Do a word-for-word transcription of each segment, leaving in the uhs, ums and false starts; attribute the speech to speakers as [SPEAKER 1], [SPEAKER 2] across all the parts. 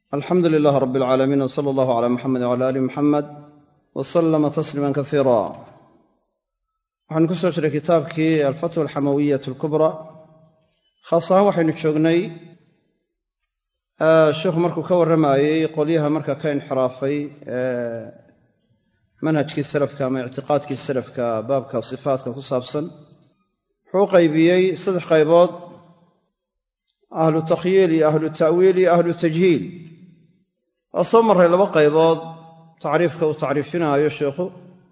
[SPEAKER 1] الحمد لله رب العالمين وصلى الله على محمد وعلى آل محمد وسلم تسليما كثيرا. waxaan ku soo jiray kitaabkii al-Fatwa al-Hamawiyyah al-Kubra khaasahan waxaynu joognay sheekhu markuu ka waramayay qoliyaha marka ka inxiraafay manhajkii salafka ama i'tiqaadkii salafka baabka sifaatka ku saabsan wuxuu qaybiyay saddex qaybood ahlu takhyil iyo ahlu ta'wiil iyo ahlu tajhiil. asoo maray laba qaybood tacriifka uu tacriifinayo sheekhu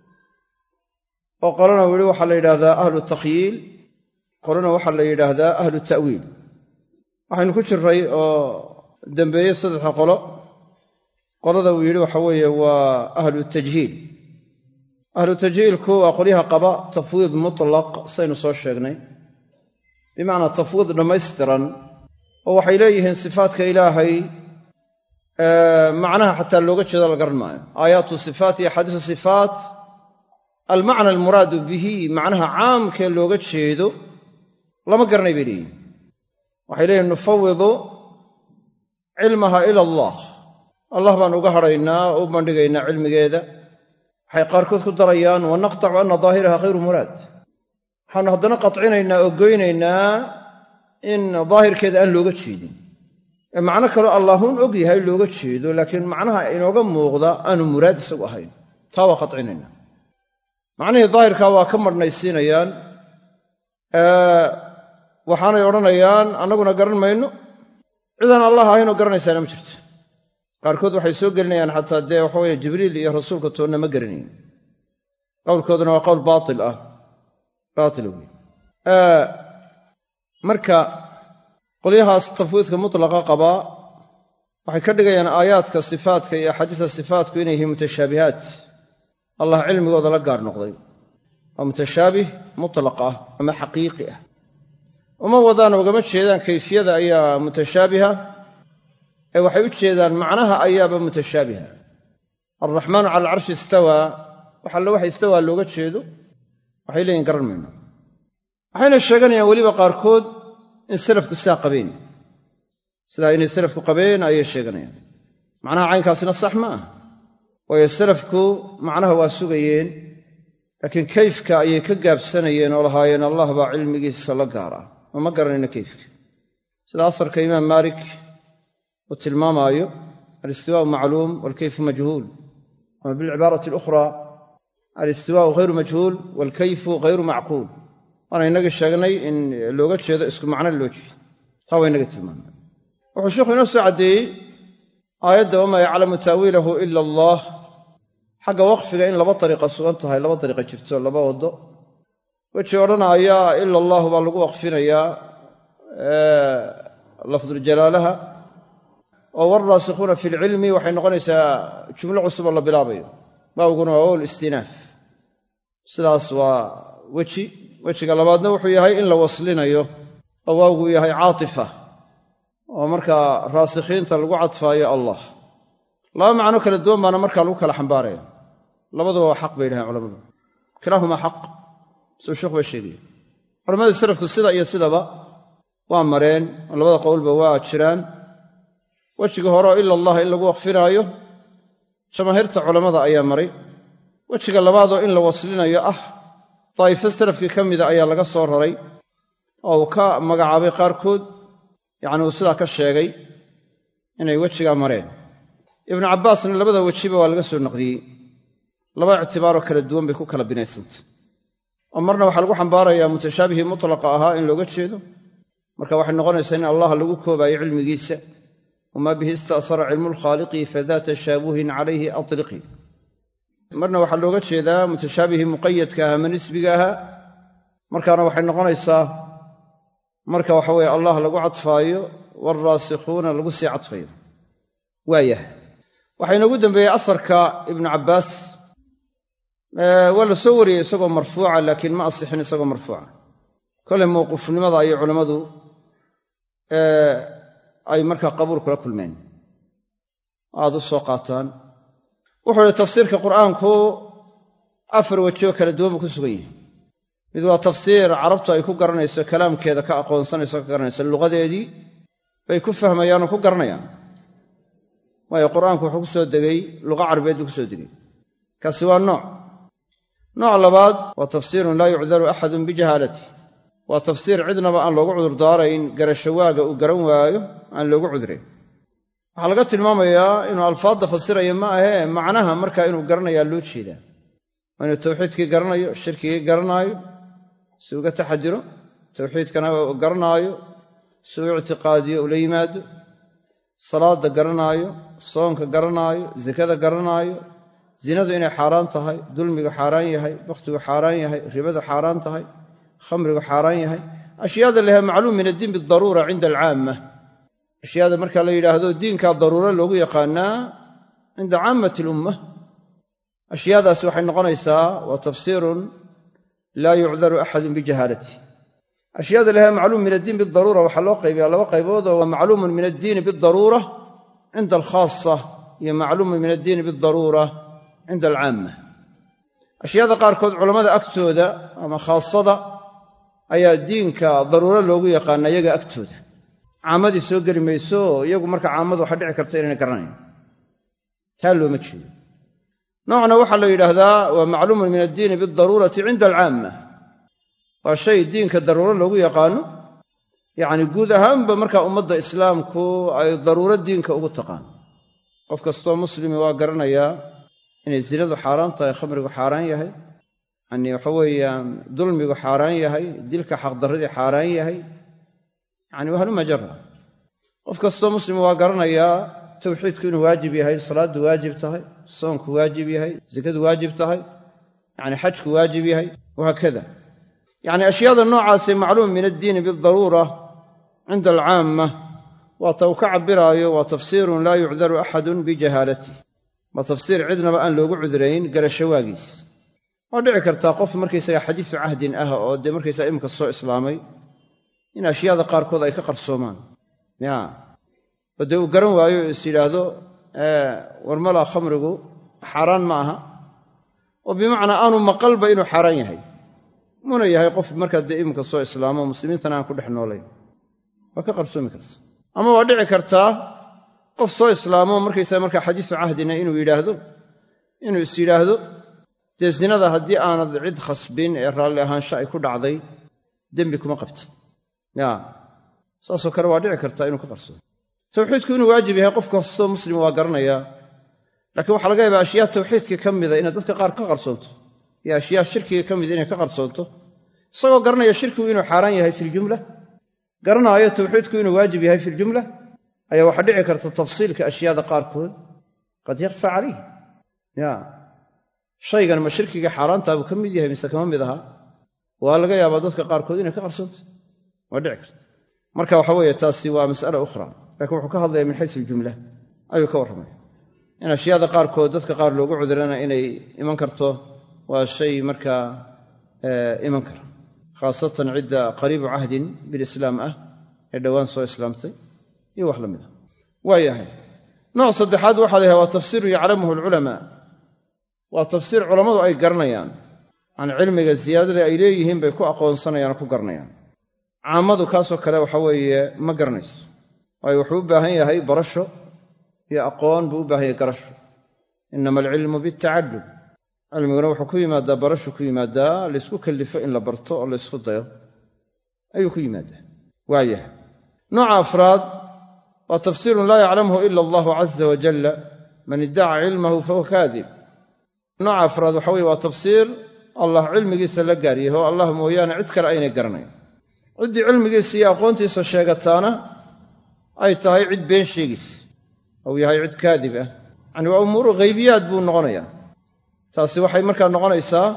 [SPEAKER 1] oo qolana weli waxaa la yidhaahdaa ahlu takhyiil, qolana waxaa la yidhaahdaa ahlu ta'wiil. waxaynu ku jiray oo dambeeyey saddexa qolo. qolada uu yidhi waxa weeye waa ahlu tajhiil. ahlu tajhiilku waa qolyaha qaba tafwiid mutlaq saynu soo sheegnay, bimacnaa tafwiid dhammaystiran, oo waxay leeyihiin sifaatka ilaahay macnaha xataa looga jeedo la garan maayo. aayaatu sifaat iyo axaadiisu sifaat almacna almuraadu bihi macnaha caamkee looga jeedo lama garanay bay leeyihin. waxay leeyihin nufawidu cilmaha ila allah, allah baan uga hadhaynaa oo u bandhigaynaa cilmigeeda. waxay qaarkood ku darayaan wanaqtacu anna daahiraha khayru muraad, waxaanu haddana qatcinaynaa oo goynaynaa in daahirkeeda aan looga jeedin, ee macno kaloo allahuun og yahay looga jeedo, laakiin macnaha inooga muuqda aanu muraad isagu ahayn. taa waa qatcinaynaa. macnihii daahirkaa waa ka marhnaysiinayaan, waxaanay odhanayaan annaguna garan mayno, cidaan allah ahaynoo garanaysaana ma jirto. qaarkood waxay soo gelinayaan xataa dee waxa weye jibriil iyo rasuulka toonna ma garanayn. qowlkooduna waa qowl baatil ah, baatil wey. marka qolyahaas tafwiidka mutlaqa qabaa waxay ka dhigayaan aayaadka sifaatka iyo axaadiista sifaatku inay yihiin mutashaabihaat, allah cilmigooda la gaar noqday. waa mutashaabih mutlaq ah ama xaqiiqi ah. uma wadaan ugama jeedaan kayfiyada ayaa mutashaabiha, ee waxay u jeedaan macnaha ayaaba mutashaabiha. alraxmaanu cala alcarshi istawaa, wax alle waxa istawaa looga jeedo waxay leeyihin garan mayno. waxayna sheeganayaan weliba qaarkood in salafku sidaa qabeen, sidaa inay salafku qabeen ayay sheeganayaan. macnaha caynkaasina sax ma ah, waayo salafku macnaha waa sugayeen, laakiin kayfka ayay ka gaabsanayeen oo lahaayeen allah baa cilmigiisa la gaara, oo ma garanayno kayfka. sida asarka imaam maalik uu tilmaamaayo alistiwaau macluum waalkayfu majhuul, ama bilcibaarati alukhraa alistiwaau hayru majhuul waalkayfu hayru macquul. waana inagii sheegnay in looga jeedo isku macno loo jeedo. taa waa inaga tilmaamay. wuxuu sheikhu inoo soo caddeeyey aayadda wamaa yaclamu ta'wiilahu ila allah. xagga waqfiga in laba dariiqa sugan tahay, laba dariiqa jirto, laba waddo. weji odhanaaya ila allahu baa lagu waqfinayaa lafduljalaalaha, oo waalraasikhuuna fi lcilmi waxay noqonaysaa jumlo cusub oo la bilaabayo, waawguna waa wawl istinaaf. sidaas waa weji. wejiga labaadna wuxuu yahay in la waslinayo oo waawgu yahay caatifa, oo markaa raasikhiinta lagu cadfaayo allah. laba macno kala duwan baana markaa lagu kala xambaaraya. labaduba waa xaq bay yidhahaan culamadu, kilaahumaa xaq, suu sheekhu baa sheegaya. culammadii salafku sida iyo sidaba waa mareen, oo labada qowlba waa jiraan. wejiga hore oo ila allah in lagu waqfinaayo jamaahiirta culammada ayaa maray. wejiga labaadoo in la waslinayo ah daa'ifo salafkii ka mida ayaa laga soo raray, oo uu ka magacaabay qaarkood, yacni uu sidaa ka sheegay inay wejigaa mareen. ibnu cabbaasna labada wejiba waa laga soo naqliyey. laba ictibaaroo kala duwan bay ku kala binaysantay, oo marna waxaa lagu xambaarayaa mutashaabihii mutlaqa ahaa in looga jeedo, marka waxay noqonaysaa in allah lagu koobaayo cilmigiisa. wamaa bihi ista'sara cilmu lkhaaliqi fadaa tashaabuhin calayhi atliqi. marna waxaa looga jeedaa mutashaabihii muqayadka aha ama nisbiga ahaa, markaana waxay noqonaysaa marka waxa weeye allah lagu cadfaayo waalraasikhuuna lagu sii cadfayo. waayah waxaa inoogu dambeeyey asarka ibnu cabbaas. waa la soo wariyey isagoo marfuuca, laakiin ma asixin isagoo marfuuca. kole mawquufnimada ayay culammadu ay markaa qabuul kula kulmeen, aad u soo qaataan. wuxuu ihi tafsiirka qur'aanku afar wejioo kala duwan buu ku sugan yahay. mid waa tafsiir carabtu ay ku garanayso, kalaamkeeda ka aqoonsanayso, ka garanayso luqadeedii bay ku fahmayaan oo ku garanayaan. waayo qur'aanku wuxuu ku soo degay luqa carabeed buu ku soo degay kaasi waa nooc nooc labaad waa tafsiirun laa yucdaru axadun bijahaalati waa tafsiir cidnaba aan loogu cudurdaarayn garasho waaga uu garan waayo aan loogu cudurayn waxaa laga tilmaamayaa inuu alfaadda fasiraya ma ahee macnaha markaa inuu garanayaa loo jeedaa waa inuu tawxiidkii garanayo shirkigii garanaayo si uga taxadiro tawxiidkana garanaayo si uu ictiqaadiyo ula yimaado salaadda garanaayo soonka garanaayo zakada garanaayo zinadu inay xaaraan tahay dulmigu xaaraan yahay bakhtigu xaaraan yahay ribadu xaaraan tahay khamrigu xaaraan yahay ashyaada laha macluum min addiin bidaruura cinda alcaamma ashyaada marka la yidhaahdo diinkaa daruuro loogu yaqaanaa cinda caammati lumma ashyaadaasi waxay noqonaysaa waa tafsiirun laa yucdaru axadun bijahaalati ashyaada laha macluum min addiin bidaruura waxaa loo qaybiyaa laba qaybood oo waa macluumun min addiini bidaruura cinda alkhaasa iyo macluumun min addiini bidaruura cinda alcaamma ashyaada qaarkood culammada agtooda ama khaasada ayaa diinka daruuro loogu yaqaana iyaga agtooda caamadii soo geli mayso iyagu marka caamadu waxa dhici karta inayna garanayn taa looma jeedo noocna waxaa la yidhaahdaa waa macluumun min addiini bidaruurati cinda alcaamma waa shay diinka daruuro loogu yaqaano yacni guud ahaanba markaa ummadda islaamku ay daruuro diinka ugu taqaan qof kastoo muslimi waa garanayaa inay zinadu xaaraan tahay khamrigu xaaraan yahay yacnii waxa weeyaan dulmigu xaaraan yahay dilka xaqdarradii xaaraan yahay yacni wahaluma jara qof kastoo muslimi waa garanayaa tawxiidku inuu waajib yahay salaaddu waajib tahay soonku waajib yahay zakadu waajib tahay yacni xajku waajib yahay wahaakada yacni ashyaada noocaasee macluum min addiini bidaruura cinda alcaamma waa ta uu ka cabbiraayo waa tafsiirun laa yucdaru axadun bijahaalatih waa tafsiir cidnaba aan loogu cudurayn garasho waagiis waa dhici kartaa qof markaysaga xadiisu cahdin ah oo dee markaysaga imika soo islaamay in ashyaada qaarkood ay ka qarsoomaan ya oo dee uu garan waayo is yidhaahdo warmalaa khamrigu xaaraan ma aha oo bimacnaa aanu maqalba inuu xaaraan yahay muna yahay qof markaa dee iminka soo islaamo muslimiintana aan ku dhex noolayn waa ka qarsoomi karta ama waa dhici kartaa qof soo islaamo markaysaa markaa xadiisu cahdina inuu yidhaahdo inuu is yidhaahdo dee zinada haddii aanad cid khasbin ee raalli ahaansho ay ku dhacday dembi kuma qabti ya saasoo kale waa dhici kartaa inuu ka qarsoomo tawxiidku inuu waajib yahay qof kastoo muslim waa garanayaa laakiin waxaa laga yaabaa ashyaa tawxiidkii ka mida inay dadka qaar ka qarsoonto iyo ashyaa shirkiga ka mida inay ka qarsoonto isagoo garanaya shirkigu inuu xaaraan yahay filjumla garanaayo tawxiidku inuu waajib yahay filjumla ayaa waxaa dhici karta tafsiilka ashyaada qaarkood qad yakfaa calayh ya shaygan ma shirkiga xaaraantaa buu ka mid yahay mise kama mid ahaa waa laga yaabaa dadka qaarkood inay ka qarsoonto waa dhici karta marka waxa weeye taasi waa mas'ala ukhra laakiin wuxuu ka hadlaya min xaysu aljumla ayuu ka warramaya in ashyaada qaarkood dadka qaar loogu cudurana inay iman karto waa shay markaa iman kara khaasatan cidda qariibu cahdin bilislaam ah ee dhowaan soo islaamtay iyo wax la mid ah waa yahay nooc saddexaad waxaa la yahay waa tafsiirun yaclamuhu alculamaa waa tafsiir culammadu ay garanayaan yani cilmiga ziyaadada ay leeyihiin bay ku aqoonsanayaan oo ku garanayaan caammadu kaasoo kale waxa weeye ma garanayso waayo wuxuu u baahan yahay barasho iyo aqoon buu u baahan yahay garasho innama alcilmu biatacallum cilmiguna wuxuu ku yimaadaa barashu ku yimaadaa laysku kallifo in la barto oo laysku dayo ayuu ku yimaadaa waayahay nooca afraad waa tafsiirun laa yaclamuhu ila allahu caza wajalla man iddaca cilmahu fahuwa kaadib nooca afraad waxa weye waa tafsiir allah cilmigiisa la gaaryahay oo allah mooyaane cid kale aynay garanayn ciddii cilmigiisa iyo aqoontiisa sheegataana ay tahay cid been sheegaysa ou yahay cid kaadib ah yacni waa umuuru ghaybiyaad buu noqonayaa taasi waxay markaa noqonaysaa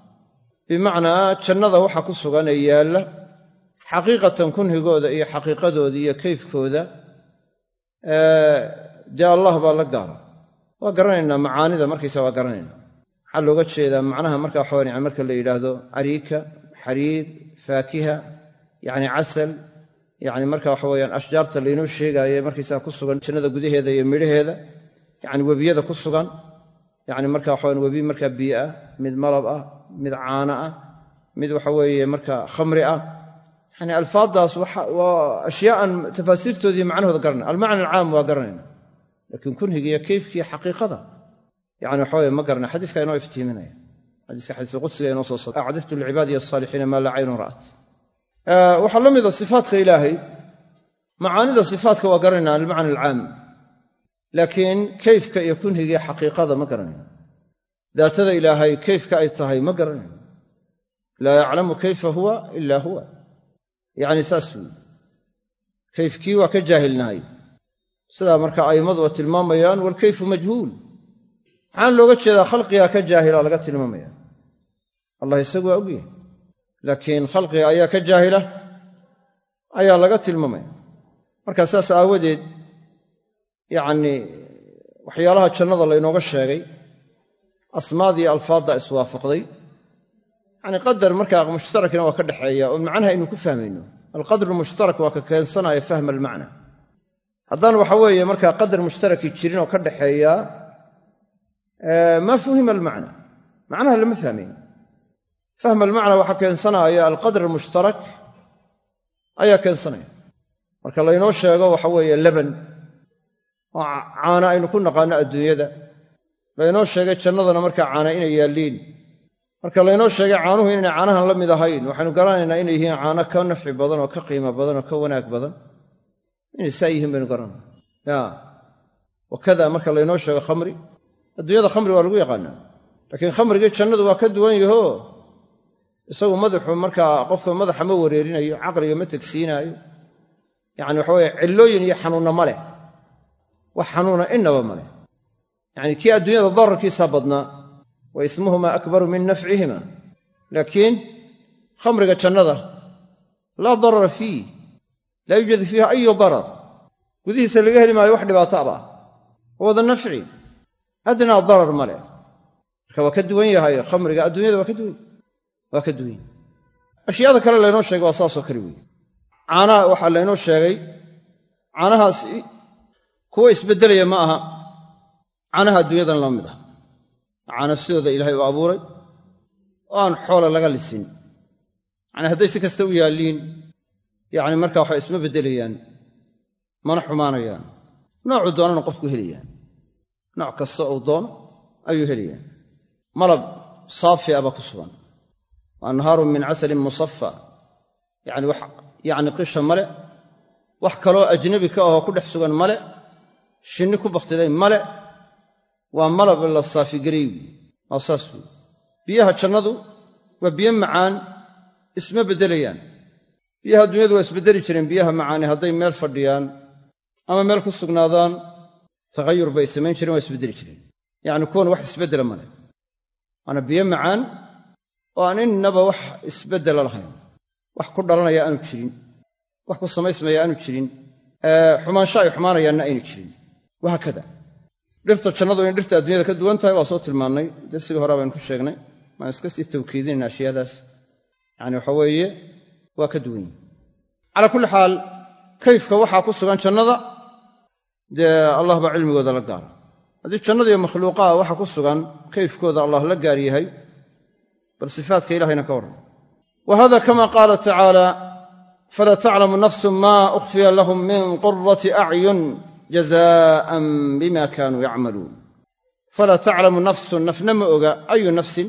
[SPEAKER 1] bimacnaa jannada waxa ku sugan ee yaalla xaqiiqatan kunhigooda iyo xaqiiqadooda iyo kayfkooda dee allah baa la gaara waa garanaynaa macaanida markaysa waa garanaynaa maxaa looga jeedaa macnaha marka waxawan yani marka la yidhaahdo cariika xariir faakiha yacni casal yacni marka waxa weyaan ashjaarta laynoo sheegaaye markaysaa ku sugan jannada gudaheeda iyo midhaheeda yacni webiyada ku sugan yacni marka waxawan webi markaa biyo ah mid malab ah mid caano ah mid waxa weeye marka khamri ah yani alfaaddaas waa ashyaaan tafaasiirtoodii macnahooda garanay almacna alcaam waa garanayna laakiin kunhigiiyo kayfkiiyo xaqiiqada yani waxaweye ma garana xadiiska inoo iftiiminaya xadiiska xadiis qudsiga inoo soo soo acdadtu lilcibaadi asaalixiina maa laa caynun ra'at waxaa la mida sifaatka ilaahay macaanida sifaatka waa garanayna almacna alcaam laakiin kayfka iyo kunhigiiyo xaqiiqada ma garanayno daatada ilaahay kayfka ay tahay ma garanayno laa yaclamu kayfa huwa ilaa huwa yacni saas weyi kayfkii waa ka jaahilnahay sidaa marka a'immadu waa tilmaamayaan waalkayfu majhuul maxaan looga jeedaa khalqigaa ka jaahila laga tilmaamaya allah isagu waa ogyahay laakiin khalqiga ayaa ka jaahila ayaa laga tilmaamaya markaa saas aawadeed yacnii waxyaalaha jannada laynooga sheegay asmaadii alfaadda iswaafaqday yacni qadar markaa mushtarakina waa ka dhexeeya oo macnaha aynu ku fahmayno alqadru mushtarak waa ka keensanaya fahma almacna haddaan waxa weeye markaa qadar mushtaraki jirin oo ka dhaxeeya maa fuhima almacna macnaha lama fahmayn fahma almacna waxaa keensanaya alqadr almushtarak ayaa keensanaya marka laynoo sheego waxa weeye laban oo caana aynu ku naqaano adduunyada laynoo sheegay jannadana markaa caana inay yaalliin marka laynoo sheegay caanuhu inaynay caanahan la mid ahayn waxaynu garanaynaa inay yihiin caano ka nafci badan oo ka qiimo badan oo ka wanaag badan inay saa yihiin baynu garanayna ya wakada marka laynoo sheego khamri adduunyada khamri waa lagu yaqaanaa laakiin khamrigii jannadu waa ka duwan yaho isagu madaxu markaa qofka madaxa ma wareerinayo caqliga ma tegsiinaayo yacni waxa weye cillooyin iyo xanuunna ma leh wax xanuuna innaba ma leh yacni kii adduunyada dararkiisaa badnaa wa ismuhumaa akbaru min nafcihima laakiin khamriga jannada laa darara fiih laa yuujadu fiiha ayu darar gudihiisa laga heli maayo wax dhibaato aba wada nafci adnaa darar ma leh marka waa ka duwan yahay khamriga adduunyada waa ka duwan waa ka duwan ashyaada kale laynoo sheegay waa saasoo kale weeye caanaha waxaa laynoo sheegay caanahaas kuwa isbeddelaya ma aha caanaha adduunyadan la mid ah caana sidooda ilaahay u abuuray oo aan xoola laga lisin yacni hadday si kasta u yaalliin yacni markaa waxay isma beddelayaan mana xumaanayaan noocuu doonana qofku helayaan nooc kasta uu doono ayuu helayaan malab saafi ah baa ku sugan wa anhaarun min casalin musafa yacni wax yacni qisha male wax kaloo ajnabi ka ahoo ku dhex sugan male shinni ku bakhtiday male waa malab la saafigelay waa saas wey biyaha jannadu waa biyo macaan isma beddelayaan biyaha adduunyadu waa isbeddeli jireen biyaha macaani hadday meel fadhiyaan ama meel ku sugnaadaan taghayur bay samayn jireen waa isbeddeli jireen yacni kuwan wax isbeddela male waana biyo macaan oo aan innaba wax isbeddela lahayn wax ku dhalanaya aanu jirin wax ku samaysmaya aanu jirin xumaansho ay xumaanayaanna aynu jirin wahaakada dhirta jannadu inay dhirta adduunyada ka duwan tahay waa soo tilmaannay darsigii hore baynu ku sheegnay waan iska sii tawkiidinayna ashyaadaas yacni waxa weeye waa ka duwan yihin calaa kulli xaal kayfka waxaa ku sugan jannada dee allah baa cilmigooda la gaara haddii jannadiiyo makhluuqaha waxa ku sugan kayfkooda allah la gaar yahay bal sifaadka ilahayna ka warran wa hada kama qaala tacaala falaa taclamu nafsun maa ukhfiya lahum min qurati acyun jazaa'an bima kaanuu yacmaluun falaa taclamu nafsun nafna ma oga ayu nafsin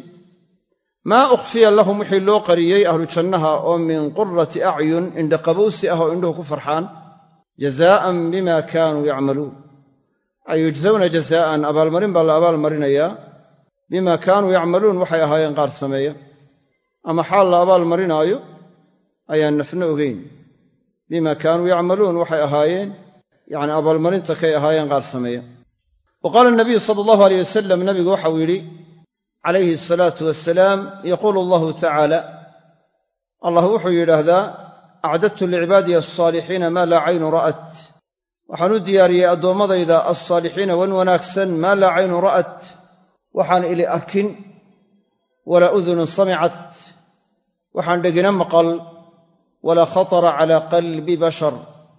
[SPEAKER 1] maa ukhfiya lahum wixii loo qariyey ahlu jannaha oo min qurati acyun indhaqabowsi ah oo indhuhu ku farxaan jazaa'an bima kaanuu yacmaluun ay yujzawna jazaa'an abaalmarin baa la abaalmarinayaa bima kaanuu yacmaluun waxay ahaayeen qaar sameeya ama xaal la abaalmarinaayo ayaan nafna ogeyn bima kaanuu yacmaluun waxay ahaayeen yacni abaalmarinta kay ahaayeen qaar sameeya wa qaala nabiyu sala allahu aleyh wasalam nabigu waxau yidhi calayhi asalaatu wassalaam yaquulu allahu tacaala allah wuxuu yidhaahdaa acdadtu licibaadiya alsaalixiina maa laa caynu ra'at waxaan u diyaariyey addoommadayda alsaalixiina wan wanaagsan maa laa caynu ra'at waxaan ili arkin walaa udunun samicat waxaan dhegina maqal walaa khatara calaa qalbi bashar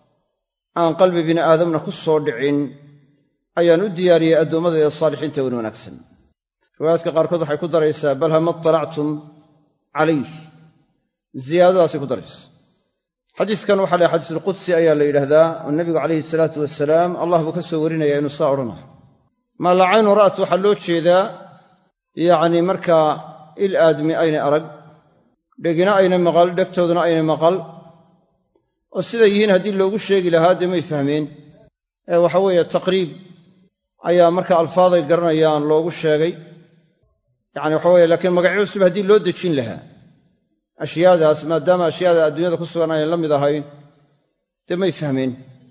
[SPEAKER 1] aan qalbi bini aadamna ku soo dhicin ayaan u diyaariyey addoommadayda saalixiinta wan wanaagsan riwaayaadka qaarkood waxay ku daraysaa bal hama iطalactum calayh ziyaadadaasay ku daraysa xadiiskan waxa la xadiisul qudsi ayaa la yiraahdaa oo nabiga kaleeyhi salaatu wasalaam Allah buu ka soo warinaya inuu saa oranayo ma la aynu ra'at waxa loo jeedaa yaani marka il aadmi ayna arag dhegina ayna maqal dhegtooduna ayna maqal oo sida yihiin hadii loogu sheegi lahaa de may fahmeen ee waxa weeye taqriib ayaa marka alfaaday garanayaan loogu sheegay yaani waxa weeye laakiin magacyo cusub hadii loo dejin lahaa ashyaadaas maadaama ashyaada adduunyada ku sugan ay la mid ahayn de may fahmeen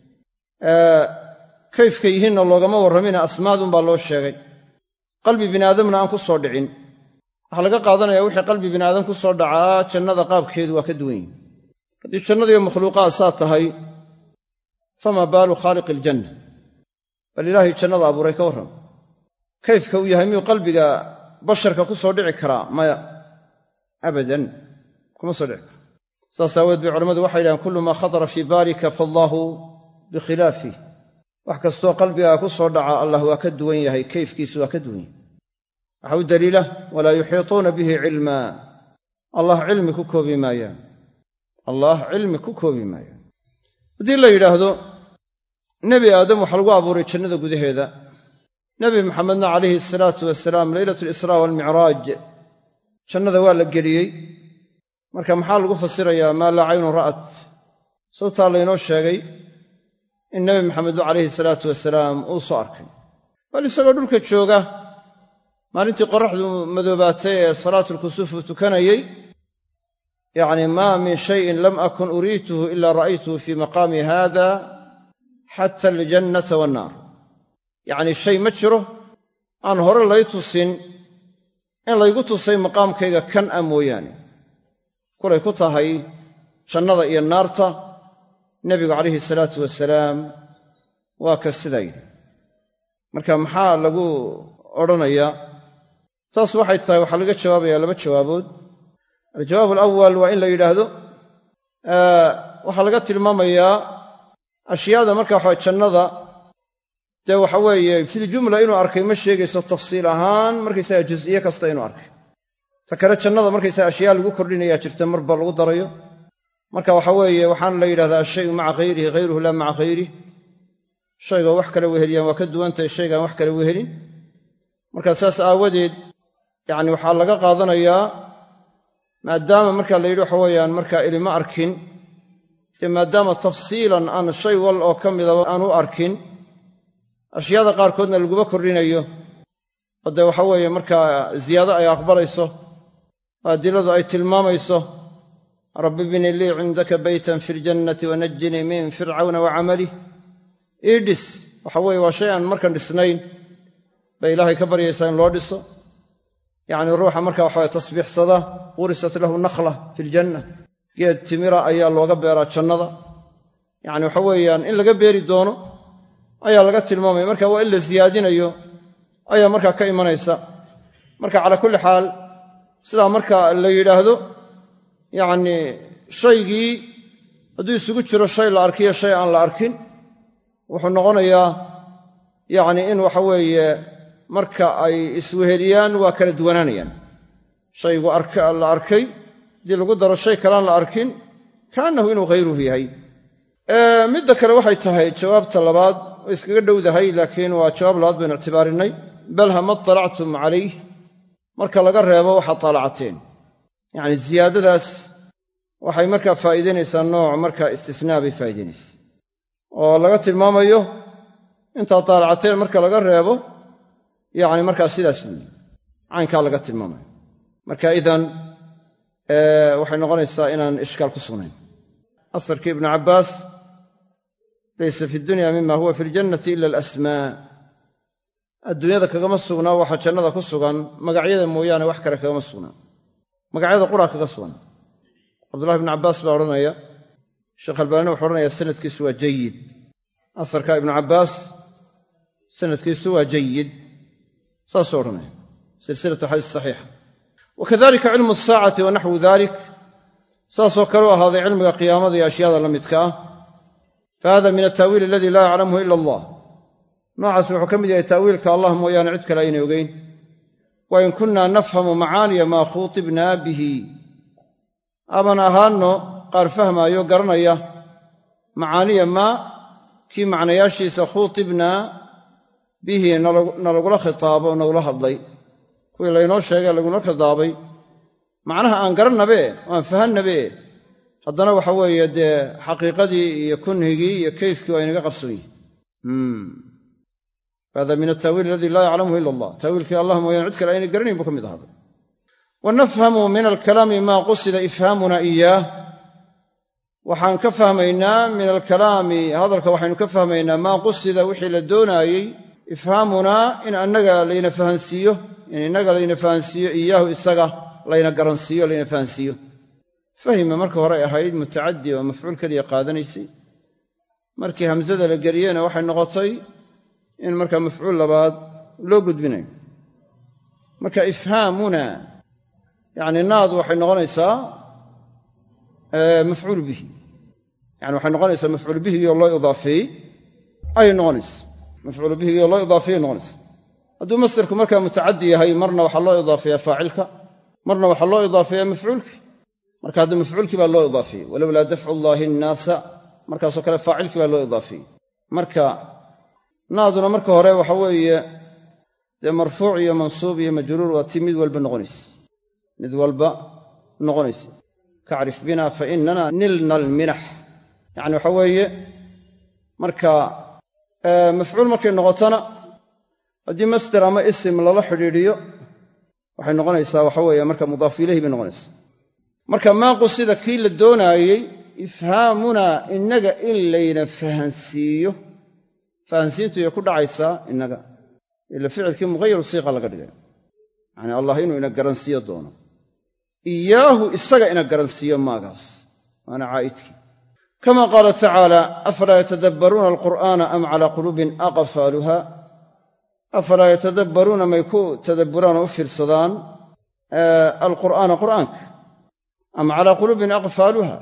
[SPEAKER 1] ee kayfka yihiin loogama warramina asmaadun baa loo sheegay qalbi binaadamna aan ku soo dhicin waxa laga qaadanayaa wixii qalbi binaadam ku soo dhacaa jannada qaabkeedu waa ka duwan hadii jannadu iyo makhluuqaad saa tahay fama baalu khaaliqil janna bal ilaahay jannada abuuray ka warram kayfka uu yahay miyuu qalbiga basharka ku soo dhici karaa maya abadan kuma soo dhici karo saas aawadeed bay culimmadu waxay yidhahaan kullu maa khatara fii baalika fallaahu bikhilaafihi wax kastoo qalbigaa ku soo dhaca allah waa ka duwan yahay kayfkiisu waa ka duwan yahay waxa u daliila walaa yuxiituuna bihi cilmaa allah cilmi ku koobi maayaan allah cilmi ku koobi maayaan haddii la yidhaahdo nebi aadam waxa lagu abuuray jannada gudaheeda nebi maxamedna calayhi salaatu wasalaam leylatu lisraa waalmicraaj jannada waa la geliyey marka maxaa lagu fasirayaa maa laa caynun ra'at sawtaa laynoo sheegay in nebi maxamed calayhi salaatu wasalaam uu soo arkay bal isagoo dhulka jooga maalintii qorraxdu madoobaatay ee salaatulkusuuf uu tukanayey yacni maa min shayin lam akun uriituhu ilaa ra'aytuhu fii maqaami haada xata aljannata wannaar yacni shay ma jiro aan hore lay tusin in laygu tusay maqaamkayga kan a mooyaane kulay ku tahay jannada iyo naarta nebigu calayhi salaatu wasalaam waa ka sidaa yidhi marka maxaa lagu odhanayaa taas waxay tahay waxaa laga jawaabayaa laba jawaabood aljawaab alawal waa in la yidhaahdo waxaa laga tilmaamayaa ashyaada marka waxa jannada dee waxa weeye filjumla inuu arkay ma sheegayso tafsiil ahaan markaysaga juz'iye kasta inuu arkay ta kale jannada markaysaga ashyaa lagu kordhinayaa jirta marba lagu darayo marka waxa weeye waxaana la yidhahdaa ashayu maca hayrihi hayruhu laa maca hayrih shayga wax kale weheliyaan waa ka duwantahay shaygaan wax kale wehelin marka saas aawadeed yacni waxaa laga qaadanayaa maadaama marka la yidhi waxa weeyaan markaa ilima arkin dee maadaama tafsiilan aan shay wal oo ka midaba aan u arkin ashyaada qaarkoodna laguma kordhinayo oo dee waxa weeye markaa ziyaado ay aqbalayso oo adiladu ay tilmaamayso rabbi bni lii cindaka baytan fi ljannati wanajinii min fircawna wa camalih ii dhis waxa weeye waa shay aan markan dhisnayn bay ilaahay ka baryaysaa in loo dhiso yacni ruuxa marka waxaweye tasbiixsada qurisat lahu nakhla fi ljanna geed timira ayaa looga beeraa jannada yacni waxa weeyaan in laga beeri doono ayaa laga tilmaamaya marka waa in la siyaadinayo ayaa markaa ka imanaysa marka calaa kulli xaal sidaa marka la yidhaahdo yacni shaygii hadduu isugu jiro shay la arkiyo shay aan la arkin wuxuu noqonayaa yacni in waxa weeye marka ay isweheliyaan waa kala duwanaanayaan shaygu la arkay haddii lagu daro shay kalaan la arkin kaannahu inuu hayruhu yahay midda kale waxay tahay jawaabta labaad way iskaga dhowdahay laakiin waa jawaab labaad baynu ictibaarinay bal hama talactum calayh marka laga reebo waxaad taalacateen yacni ziyaadadaas waxay markaa faa'iidaynaysaa nooc markaa istisnaa bay faa'iidaynaysaa oo laga tilmaamayo intaad taalacateen marka laga reebo yacni markaa sidaas weeye caynkaa laga tilmaamayo marka idan waxay noqonaysaa inaan ishkaal ku sugnayn asarkii ibnu cabbaas laysa fi dunya mima huwa fi ljannati ila alasmaa adduunyada kagama sugnaa waxa jannada ku sugan magacyada mooyaane wax kale kagama sugnaa magacyada quraa kaga sugan cabdullahi ibnu cabbaas baa odhanaya sheekh albaani wuxuu odhanayaa sanadkiisu waa jayid asarka ibnu cabbaas sanadkiisu waa jayid saasuu odhanaya silsilatu xadiis saxiixa wakadalika cilmu asaacati wa naxwu dalik saasoo kale u ahaaday cilmiga qiyaamada iyo ashyaada la midka ah fahada min altaawiil aladii laa yaclamuhu ila allah noocaas wuxuu ka mid yahay taawiilka allah mooyaane cid kale aynay ogeyn wa in kunna nafhamu macaaniya maa khuutibnaa bihi aman ahaanno qaar fahmaayo garanaya macaaniya maa kii macnayaashiisa khuutibnaa bihi nalagula khitaabo o nagula hadlay kuwii laynoo sheegay lagula khitaabay macnaha aan garannabe oo aan fahannabe haddana waxa weeye dee xaqiiqadii iyo kunhigii iyo kayfkii waa inaga qarsoon yihin hada min altaawiil aladii laa yaclamuhu ila allah taawiilkii allah mooyaane cid kale aynay garanayn buu ka mid ahaaday wanafhamu min alkalaami maa qusida ifhaamuna iyaah waxaan ka fahmaynaa min alkalaami hadalka waxaynu ka fahmaynaa maa qusida wixii la doonaayey ifhaamunaa in annaga layna fahansiiyo in innaga layna fahansiiyo iyaahu isaga layna garansiiyo layna fahansiiyo fahima marka hore ahayd mutacaddi oo mafcuul keliya qaadanaysay markii hamsada la geliyeyna waxay noqotay in markaa mafcuul labaad loo gudbinayo marka ifhaamuna yacni naad waxay noqonaysaa mafcuul bihi yani waxay noqonaysaa mafcuul bihigii loo idaafeeyey ayay noqonaysa mafcuul bihigii loo idaafeeyey noqonaysa hadduu masdarku markaa mutacaddi yahay marna waxaa loo idaafeeyaa faacilka marna waxaa loo idaafeeyaa mafcuulkii marka hadda mafcuulkii baa loo idaafeeyey walowlaa dafcu llaahi nnaasa markaasoo kale faacilkii baa loo idaafeeyey marka naaduna marka hore waxa weeye dee marfuuc iyo mansuub iyo majruur waa tii mid walba noqonaysa mid walba noqonaysa kacrif bina fa inana nilna alminax yacni waxa weeye marka mafcuul markay noqotona haddii masder ama isim lala xidhiidhiyo waxay noqonaysaa waxa weeye marka mudaaf ilayhi bay noqonaysaa marka maa qusida kii la doonaayey ifhaamunaa innaga in layna fahansiiyo fahansiintu yay ku dhacaysaa innaga ila ficilkii mughayaru siiqa laga dhigay yacni allah inuu ina garansiiyo doono iyaahu isaga ina garansiiyo maagaas waana caa'idkii kama qaala tacaala afalaa yatadabbaruuna alqur'aana am calaa quluubin aqfaaluha afalaa yatadabbaruuna may ku tadabburaan oo u fiirsadaan alqur'aana qur'aanka am calaa quluubin aqfaaluha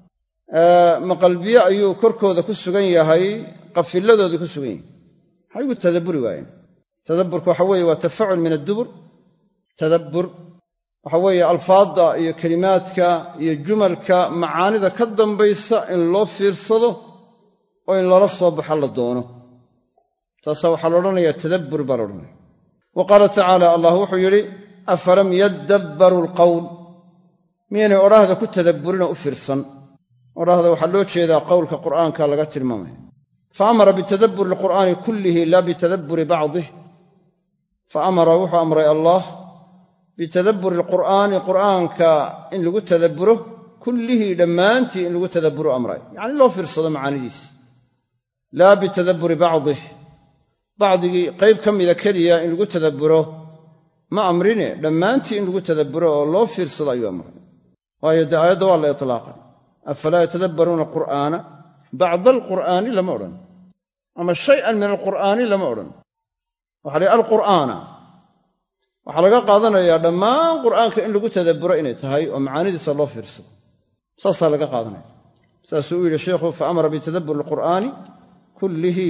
[SPEAKER 1] ma qalbiye ayuu korkooda ku sugan yahay qafiladooda ku sugan yahay maxay ugu tadabburi waayeen tadabburku waxa weeye waa tafacul min addubur tadabbur waxa weeye alfaadda iyo kelimaadka iyo jumalka macaanida ka dambaysa in loo fiirsado oo in lala soo baxa la doono taasaa waxaa la odhanayaa tadabbur baa la odhanaya wa qaala tacaala allah wuxuu yidhi afalam yaddabbaruu alqawl miyaynay odhaahda ku tadabburinoo u fiirsan odhaahda waxaa loo jeedaa qowlka qur'aanka laga tilmaamaya fa amara bitadabburi alqur'aani kullihi laa bitadabburi bacdih fa amara wuxuu amray allah bitadabburi alqur'aani qur'aanka in lagu tadabburo kullihii dhammaantii in lagu tadabburo amray yacni loo fiirsado macaanidiisa laa bitadabburi bacdih bacdigii qayb ka mida keliya in lagu tadabburo ma amrine dhammaantii in lagu tadabburo oo loo fiirsado ayuu amray waayo dee aayadda waa la itlaaqay afalaa yatadabbaruuna alqur'aana bacda alqur'aani lama odhan ama shay'an min alqur'aani lama odhan waxa la yidhi alqur'aana waxaa laga qaadanayaa dhammaan qur'aanka in lagu tadabburo inay tahay oo macaanidiisa loo fiirsado saasaa laga qaadanaya saasuu u yidhi sheikhu fa amara bitadabburi alqur'aani kullihi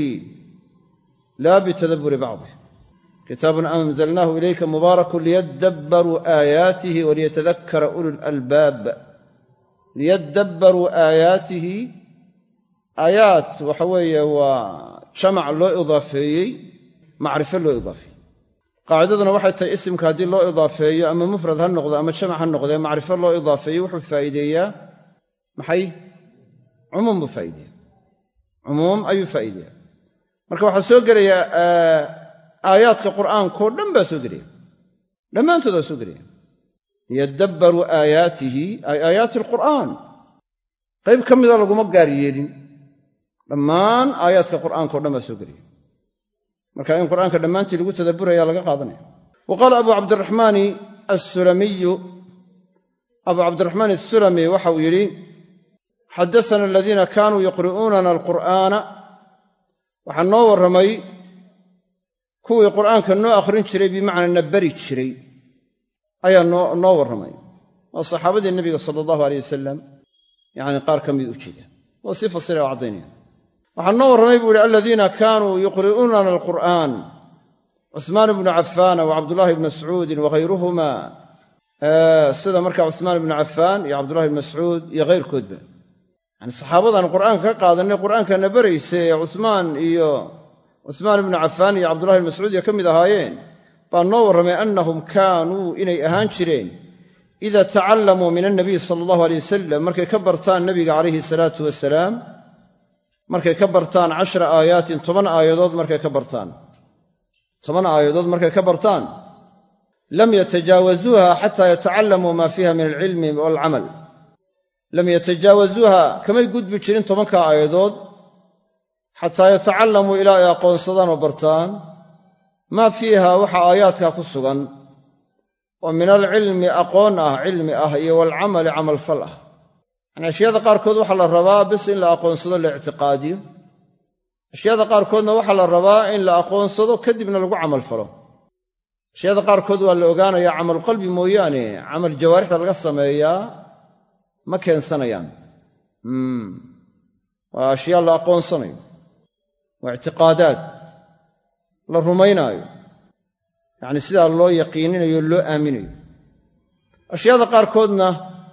[SPEAKER 1] laa bitadabburi bacdih kitaabun anzalnaahu ilayka mubaarakun liyadabbaruu aayaatihi waliyatadakkara ulu lalbaab liyadabbaruu aayaatihi aayaat waxa weeye waa jamac loo idaafeeyey macrifo loo idaafeeyey qaacidaduna waxay tahay isimka haddii loo idaafeeyo ama mufrad ha noqdo ama jamac ha noqdee macrifo loo idaafeeyo wuxuu faa'iideeyaa maxay cumuum buu faa'ideeya cumuum ayuu faa'iideeyaa marka waxaa soo gelaya aayaadka qur'aankao dhan baa soo gelaya dhammaantood waa soo gelaya liyadabbaruu aayaatihi ay aayaati alqur'aan qayb ka mida laguma gaar yeelin dhammaan aayaadka qur'aanka o dhan baa soo gelaya marka in qur'aanka dhammaantii lagu tadabburaya laga qaadanaya wa qaala abu cabdiraxmaani assulamiyu abu cabdiraxmaan assulami waxa uu yidhi xaddaana aladiina kaanuu yuqri'uunana alqur'aana waxaa noo warramay kuwii qur'aanka noo akhrin jiray bimacnaa na bari jiray ayaa noo noo warramay waa saxaabadii nebiga sala allahu aleyh wasalam yacni qaar ka mid u jeeda waa sii fasiraya oo caddaynaya waxaa noo warramay buu yihi aladiina kaanuu yuqri'uunana alqur'aan cuhmaan ibnu cafaana wa cabdullahi ibni mascuudin waghayruhuma sida markaa cuhmaan ibnu cafaan iyo cabdullahi ibni mascuud iyo hayrkoodba yani saxaabadan qur'aanka ka qaadanay qur'aankana baraysa ee cusmaan iyo cusmaan ibnu cafaan iyo cabdullahi ibn mascuud iyo ka mid ahaayeen baa noo warramay annahum kaanuu inay ahaan jireen ida tacallamuu min annabiy sala allahu alay wasalam markay ka bartaan nabiga calayhi salaatu wasalaam markay ka bartaan cashra aayaatin toban aayadood markay ka bartaan toban aayadood markay ka bartaan lam yatajaawazuuha xataa yatacallamuu maa fiiha min alcilmi waalcamal lam yatajaawazuuha kamay gudbi jirin tobanka aayadood xataa yatacallamuu ilaa ay aqoonsadaan oo bartaan maa fiiha waxa aayaadkaa ku sugan oo min alcilmi aqoon ah cilmi ah iyo waalcamali camalfal ah yani ashyaada qaarkood waxaa la rabaa bis in la aqoonsado la ictiqaadiyo ashyaada qaarkoodna waxaa la rabaa in la aqoonsado kadibna lagu camalfalo ashyaada qaarkood waa la ogaanayaa camalqalbi mooyaane camal jawaarixda laga sameeyaa ma keensanayaan waa ashyaa la aqoonsanayo waa ictiqaadaad la rumaynaayo yacni sidaa loo yaqiininayo o loo aaminayo ashyaada qaarkoodna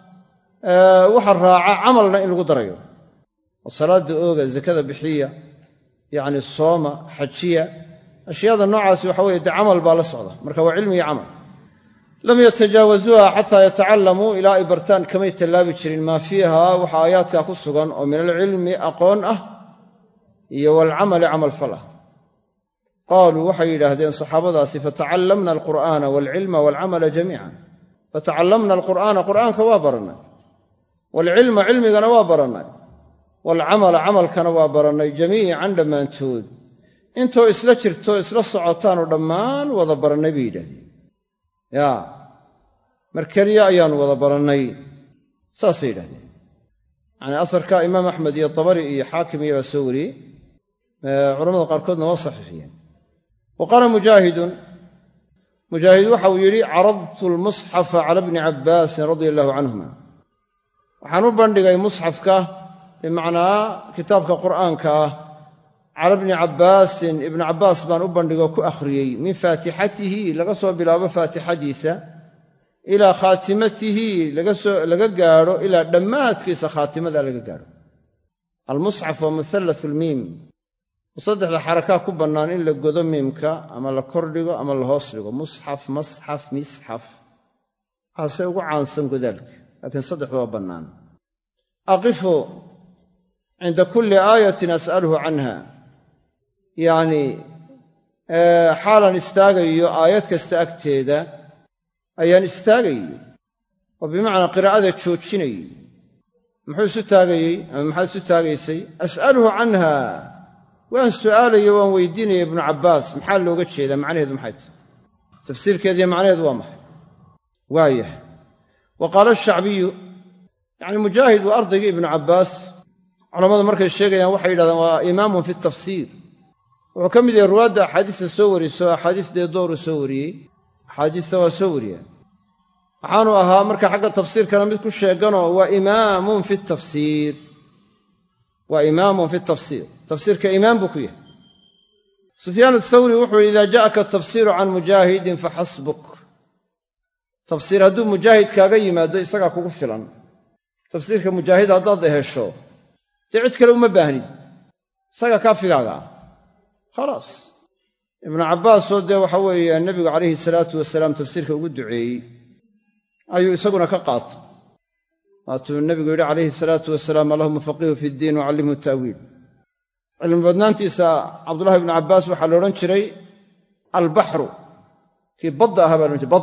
[SPEAKER 1] waxa raaca camalna in lagu darayo oo salaada ooga zakada bixiya yacni sooma xajiya ashyaada noocaasi waxa weeye dee camal baa la socda marka waa cilmi iyo camal lam yatajaawazuuha xataa yatacallamuu ilaa ay bartaan kamay tallaabi jirin maa fiiha waxa aayaadkaa ku sugan oo min alcilmi aqoon ah iyo waalcamali camalfal ah qaaluu waxay yidhaahdeen saxaabadaasi fatacallamna alqur'aana waalcilma waalcamala jamiican fatacallamna alqur'aana qur'aanka waa barannay waalcilma cilmigana waa barannay waalcamala camalkana waa barannay jamiican dhammaantood intoo isla jirto isla socotaanoo dhammaan wada barannay bay yidhahdeen yaa mar keliya ayaannu wada barannay saasay yidhahdeen yacnii asarka imaam axmed iyo tabari iyo xaakim iyo baa soo wariyey culamada qaarkoodna waa saxiixiyeen wa qaala mujaahidun mujaahid waxa uu yidhi caradtu almusxafa cala bni cabbaasin radia allahu canhuma waxaan u bandhigay musxafka bimacnaa kitaabka qur'aanka ah cala bni cabbaasin ibnu cabbaas baan u bandhigoo ku akhriyey min faatixatihi laga soo bilaabo faatixadiisa ilaa khaatimatihi laga gaadho ilaa dhammaadkiisa khaatimada laga gaadho almusxaf waa muhallathu lmiim saddexda xarakaa ku bannaan in la godo miimka ama la kordhigo ama la hoos dhigo musxaf masxaf misxaf waxaase ugu caansan godaalka laakiin saddexdu waa bannaan aqifu cinda kulli aayatin as'aluhu canha yacnii xaalan istaagayo aayad kasta agteeda ayaan istaagayey oo bimacnaa qiraa'ada joojinayey muxuu isu taagayey ama maxaad isu taagaysay as'aluhu canha waan su'aalayo waan weydiinaya ibnu cabbaas maxaa looga jeedaa macnaheedu maxay tahay tafsiirkeediiyo macnaheedu waa maxay waayah wa qaala ashacbiyu yacni mujaahid waa ardaygii ibnu cabbaas culammadu markay sheegayaan waxay yidhahdaan waa imaamun fi tafsiir wuxuu ka mid yahay ruwaadda axaadiista soo wariso axaadiis dee dooru soo wariyey axaadiista waa soo wariyaa waxaanu ahaa marka xagga tafsiirkana mid ku sheeganoo waa imaamun fi tafsiir waa imaamun fi tafsiir tafsiirka imaam buu ku yahay sufyaan athawri wuxuu yidhi idaa ja'aka atafsiiru can mujaahidin faxasbuk tafsiir hadduu mujaahid kaaga yimaado isagaa kugu filan tafsiirka mujaahid haddaad hesho dee cid kale uma baahnid isagaa kaafigaaga ah khalaas ibnu cabbaasoo dee waxa weeye nebigu calayhi salaatu wasalaam tafsiirka ugu duceeyey ayuu isaguna ka qaatay waatuu nebigu yidhi calayhi salaatu wasalaam allahuma faqihu fi ddiin wacallimhu ta'wiil cilmi badnaantiisa cabdullahi ibnu cabbaas waxaa la odhan jiray albaxru kii badda ahaa baa la odhan jiray bad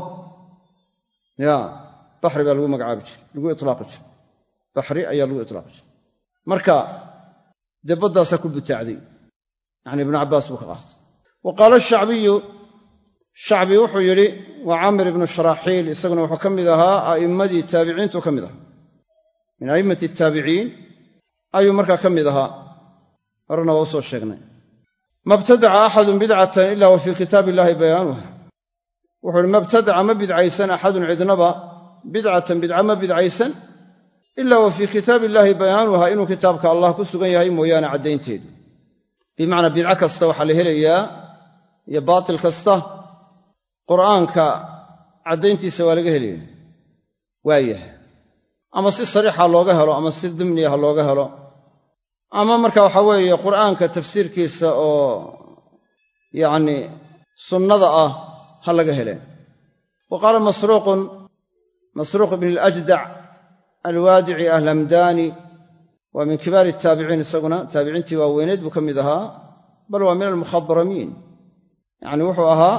[SPEAKER 1] ya baxri baa lagu magacaabi jiray lagu itlaaqi jiray baxri ayaa lagu itlaaqi jiray marka dee baddaasaa ku butaacday yacni ibnu cabbaas buu ka qaatay wa qaala ashacbiyu shacbi wuxuu yidhi waa caamir ibnu sharaaxiil isaguna wuxuu ka mid ahaa a'immadii taabiciintuu ka mid ahaa min a'immati ataabiciin ayuu markaa ka mid ahaa horena waa u soo sheegnay ma ibtadaca axadun bidcatan ila wa fii kitaabi illaahi bayaanuha wuxuu uhi ma ibtadaca ma bidcaysan axadun cidnaba bidcatan bidca ma bidcaysan ila wa fii kitaabi illaahi bayaanuha inuu kitaabka allah ku sugan yahay mooyaane caddaynteedu bimacnaa bidco kasta waxaa la helayaa iyo baatil kasta qur'aanka caddayntiisa waa laga helaya waayah ama si sariixa looga helo ama si dimniya looga helo ama marka waxa weeye qur'aanka tafsiirkiisa oo yacni sunnada ah ha laga heleen wa qaala masruuqun masruuq ibn al-ajdac alwaadici ahlamdani waa min kibaari taabiciin isaguna taabiciintii waaweyneed buu ka mid ahaa bal waa min almukhadramiin yacni wuxuu ahaa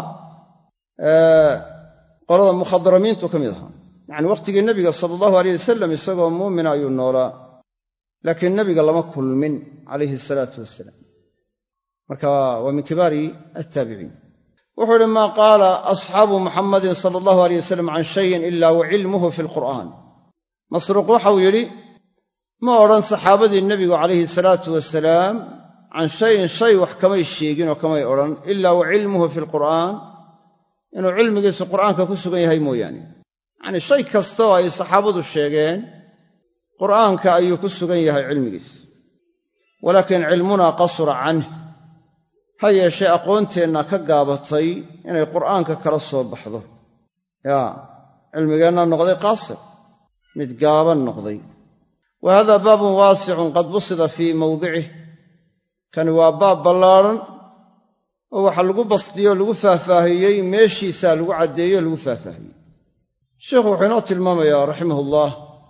[SPEAKER 1] qolada mukhadramiintu ka mid ahaa yacni wakhtigii nebiga sala allahu alayh wasalam isagoo muumina ayuu noolaa laakiin nebiga lama kulmin calayhi asalaatu wassalaam marka waa min kibaari attaabiciin wuxuu idhi maa qaala asxaabu muxammadin sala allahu alayh wasalam can shayin ila wa cilmuhu fi lqur'aan masruuq waxau yidhi ma odhan saxaabadii nebigu calayhi salaatu wasalaam can shayin shay wax kamay sheegin oo kamay odhan ilaa wa cilmuhu fi lqur'aan inuu cilmigiisu qur'aanka ku sugan yahay mooyaane yacnii shay kastoo ay saxaabadu sheegeen qur'aanka ayuu ku sugan yahay cilmigiis walaakin cilmunaa qasura canh ha yeeshee aqoonteenna ka gaabatay inay qur'aanka kala soo baxdo yaa cilmigeenna noqday qaasir mid gaaban noqday wa haadaa baabun waasicun qad busida fii mawdicih kani waa baab ballaadhan oo waxa lagu basdiyey oo lagu faahfaahiyey meeshiisaa lagu caddeeyey oo lagu faahfaahiyey sheikhu wuxuu inoo tilmaamayaa raximahullah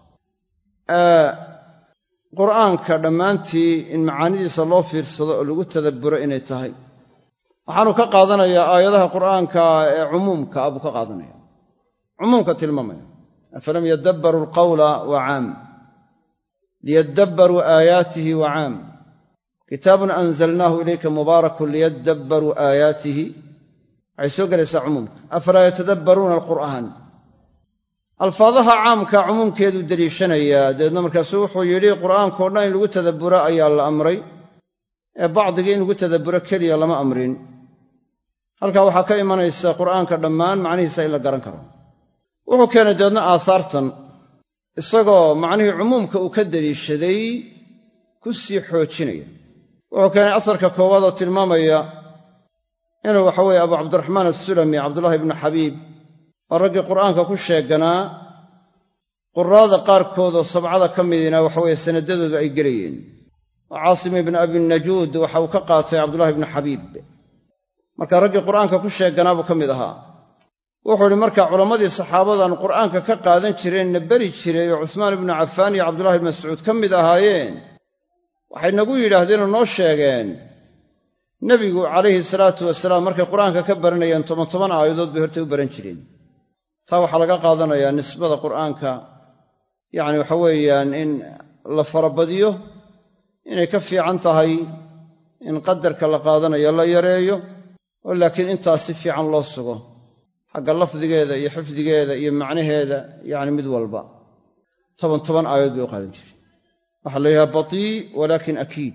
[SPEAKER 1] qur'aanka dhammaantii in macaanidiisa loo fiirsado oo lagu tadabburo inay tahay waxaanu ka qaadanayaa aayadaha qur'aanka ee cumuumka ah buu ka qaadanaya cumuumka tilmaamaya afalam yadabbaruu alqawla wa caam liyadabbaruu aayaatihi wa caam kitaabun anzalnaahu ilayka mubaarakun liyadabbaruu aayaatihi waxay soo gelaysaa cumuumka afalaa yatadabbaruuna alqur'aan alfaadaha caamka cumuumkeeduu deliishanayaa dabeedna markaasuu wuxuu yidhi qur'aankao dhan in lagu tadabburo ayaa la amray ee bacdigii in lagu tadabburo keliya lama amrin halkaa waxaa ka imanaysa qur'aanka dhammaan macnihiisa in la garan karo wuxuu keenay dabeedna aahaartan isagoo macnihii cumuumka uu ka deliishaday ku sii xoojinaya wuxuu keenay asarka koowaad oo tilmaamaya inuu waxa weeye abu cabdiraxmaan assulami cabdullaahi ibnu xabiib oo raggii qur'aanka ku sheeganaa quraada qaarkood oo sabcada ka midina waxaweeye sanadadoodu ay gelayeen oo caasim ibnu abinajuud waxa uu ka qaatay cabdullaahi ibnu xabiib marka raggii qur'aanka ku sheeganaa buu ka mid ahaa wuxuu idhi marka culammadii saxaabadan qur'aanka ka qaadan jireenna beri jiray oo cusmaan ibnu cafaan iyo cabdullahi ibnu mascuud ka mid ahaayeen waxay nagu yidhaahdeen oo noo sheegeen nebigu calayhi salaatu wasalaam markay qur'aanka ka baranayeen toban toban aayadood bay hortay u baran jireen taa waxaa laga qaadanayaa nisbada qur'aanka yacni waxa weeyaan in la farabadiyo inay ka fiican tahay in qadarka la qaadanayo la yareeyo oo laakiin intaas si fiican loo sugo xagga lafdigeeda iyo xifdigeeda iyo macnaheeda yacni mid walba toban toban aayadood bay u qaadan jireen waxaa la yidhaha batii walaakin akiid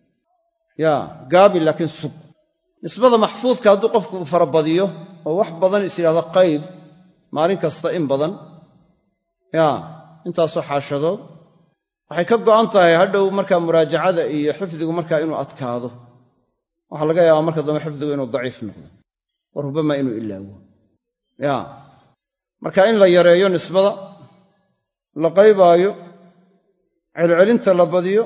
[SPEAKER 1] yaa gaabi laakiin sug nisbada maxfuudka hadduu qofku farabadiyo oo wax badan is yidhahdo qayb maalin kasta in badan yaa intaasoo xaashadood waxay ka go'an tahay hadhow markaa muraajacada iyo xifdigu markaa inuu adkaado waxaa laga yaabaa marka dambe xifdigu inuu daciif noqdo wa rubbama inuu ilaawo yaa marka in la yareeyo nisbada la qaybaayo celcelinta la badiyo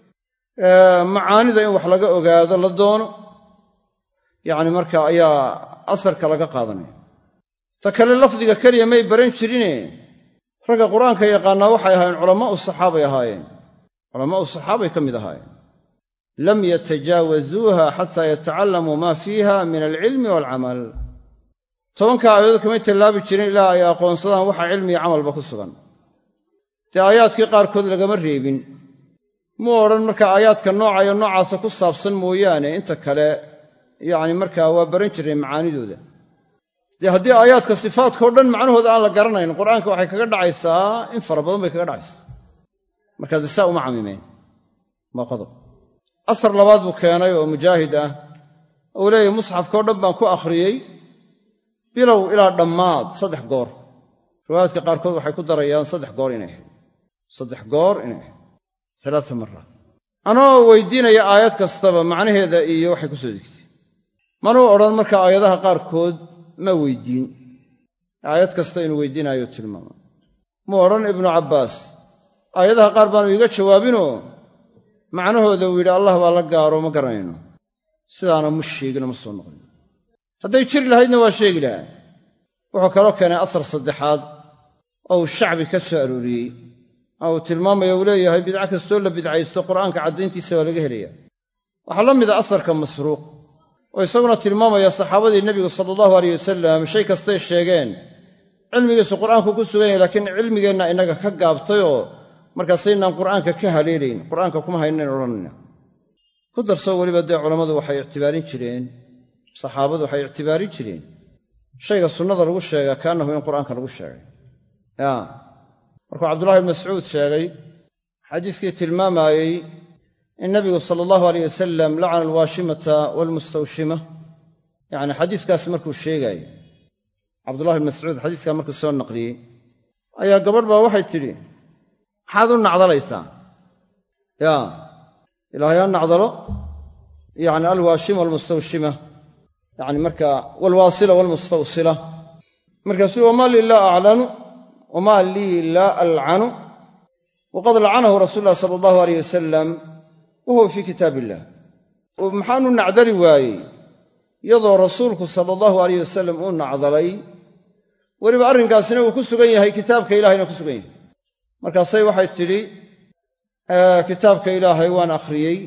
[SPEAKER 1] macaanida in wax laga ogaado la doono yacni marka ayaa asarka laga qaadanaya ta kale lafdiga keliya may baran jirine ragga qur'aanka yaqaannaa waxay ahaayeen culamaa'u saxaabay ahaayeen culamaa'u saxaabay ka mid ahaayeen lam yatajaawazuuha xataa yatacallamuu maa fiiha min alcilmi waalcamal tobanka aayadood kamay tallaabi jirin ilaa ay aqoonsadaan waxa cilmi iyo camalba ku sugan dee aayaadkii qaarkood lagama reebin muu odhan marka aayaadka noocayo noocaasa ku saabsan mooyaane inta kale yacni markaa waa baran jireen macaanidooda dee haddii aayaadka sifaadkao dhan macnahooda aan la garanayn qur'aanka waxay kaga dhacaysaa in fara badan bay kaga dhacaysaa markaa dee saa uma camimeen waa qodob asar labaad buu keenay oo mujaahid ah uu leeyahy musxafkao dhan baan ku akhriyey bilow ilaa dhammaad saddex goor riwaayaadka qaarkood waxay ku darayaan saddex goor inay ahayd saddex goor inay ahayd alaaa maraat anoo weydiinaya aayad kastaba macnaheeda iyo waxay ku soo degtay manuu odhan marka aayadaha qaarkood ma weydiin aayad kasta inuu weydiinaayo tilmaama muu odhan ibnu cabbaas aayadaha qaar baanu iga jawaabinoo macnahooda uu yidhi allah baa la gaaro ma garanayno sidaana mu sheegino ma soo noqon hadday jiri lahaydna waa sheegi lahaa wuxuu kaloo keenay asar saddexaad oo uu shacbi ka soo arooriyey oo uu tilmaamaya uu leeyahay bidco kastoo la bidcaysto qur'aanka caddayntiisa waa laga helaya waxaa la mida asarka masruuq oo isaguna tilmaamaya saxaabadii nebigu sala allahu alayh wasalam shay kastay sheegeen cilmigiisu qur'aanku ku sugan yahay laakiin cilmigeenna innaga ka gaabtay oo markaasaynaan qur'aanka ka haleelayn qur'aanka kuma haynayn odhanayna ku darso weliba dee culammadu waxay ictibaarin jireen saxaabadu waxay ictibaarin jireen shayga sunnada lagu sheegaa kaannahu in qur'aanka lagu sheegay ya markuu cabdullahi ibn mascuud sheegay xadiiskii tilmaamayey in nabigu sala allahu alayh wasalam lacana alwaashimata waalmustawshima yacni xadiiskaas markuu sheegaayey cabdullahi ibn mascuud xadiiskaa markuu soo naqliyey ayaa gabadh baa waxay tidhi maxaad u nacdalaysaa ya ilaahay ha nacdalo yacni alwaashima waalmustawshima yacni markaa waalwaasila waalmustawsila markaasuu wamaa lii laa aclanu wamaa lii laa alcanu waqad lacanahu rasuulu llahi sala allahu alayh wasalam wahuwa fii kitaab illah maxaanu nacdali waayey iyadoo rasuulku sala allahu alayh wasalam uu nacdalay weliba arrinkaasina uu ku sugan yahay kitaabka ilahayna ku sugan yahay markaasay waxay tidhi kitaabka ilaahay waan akhriyey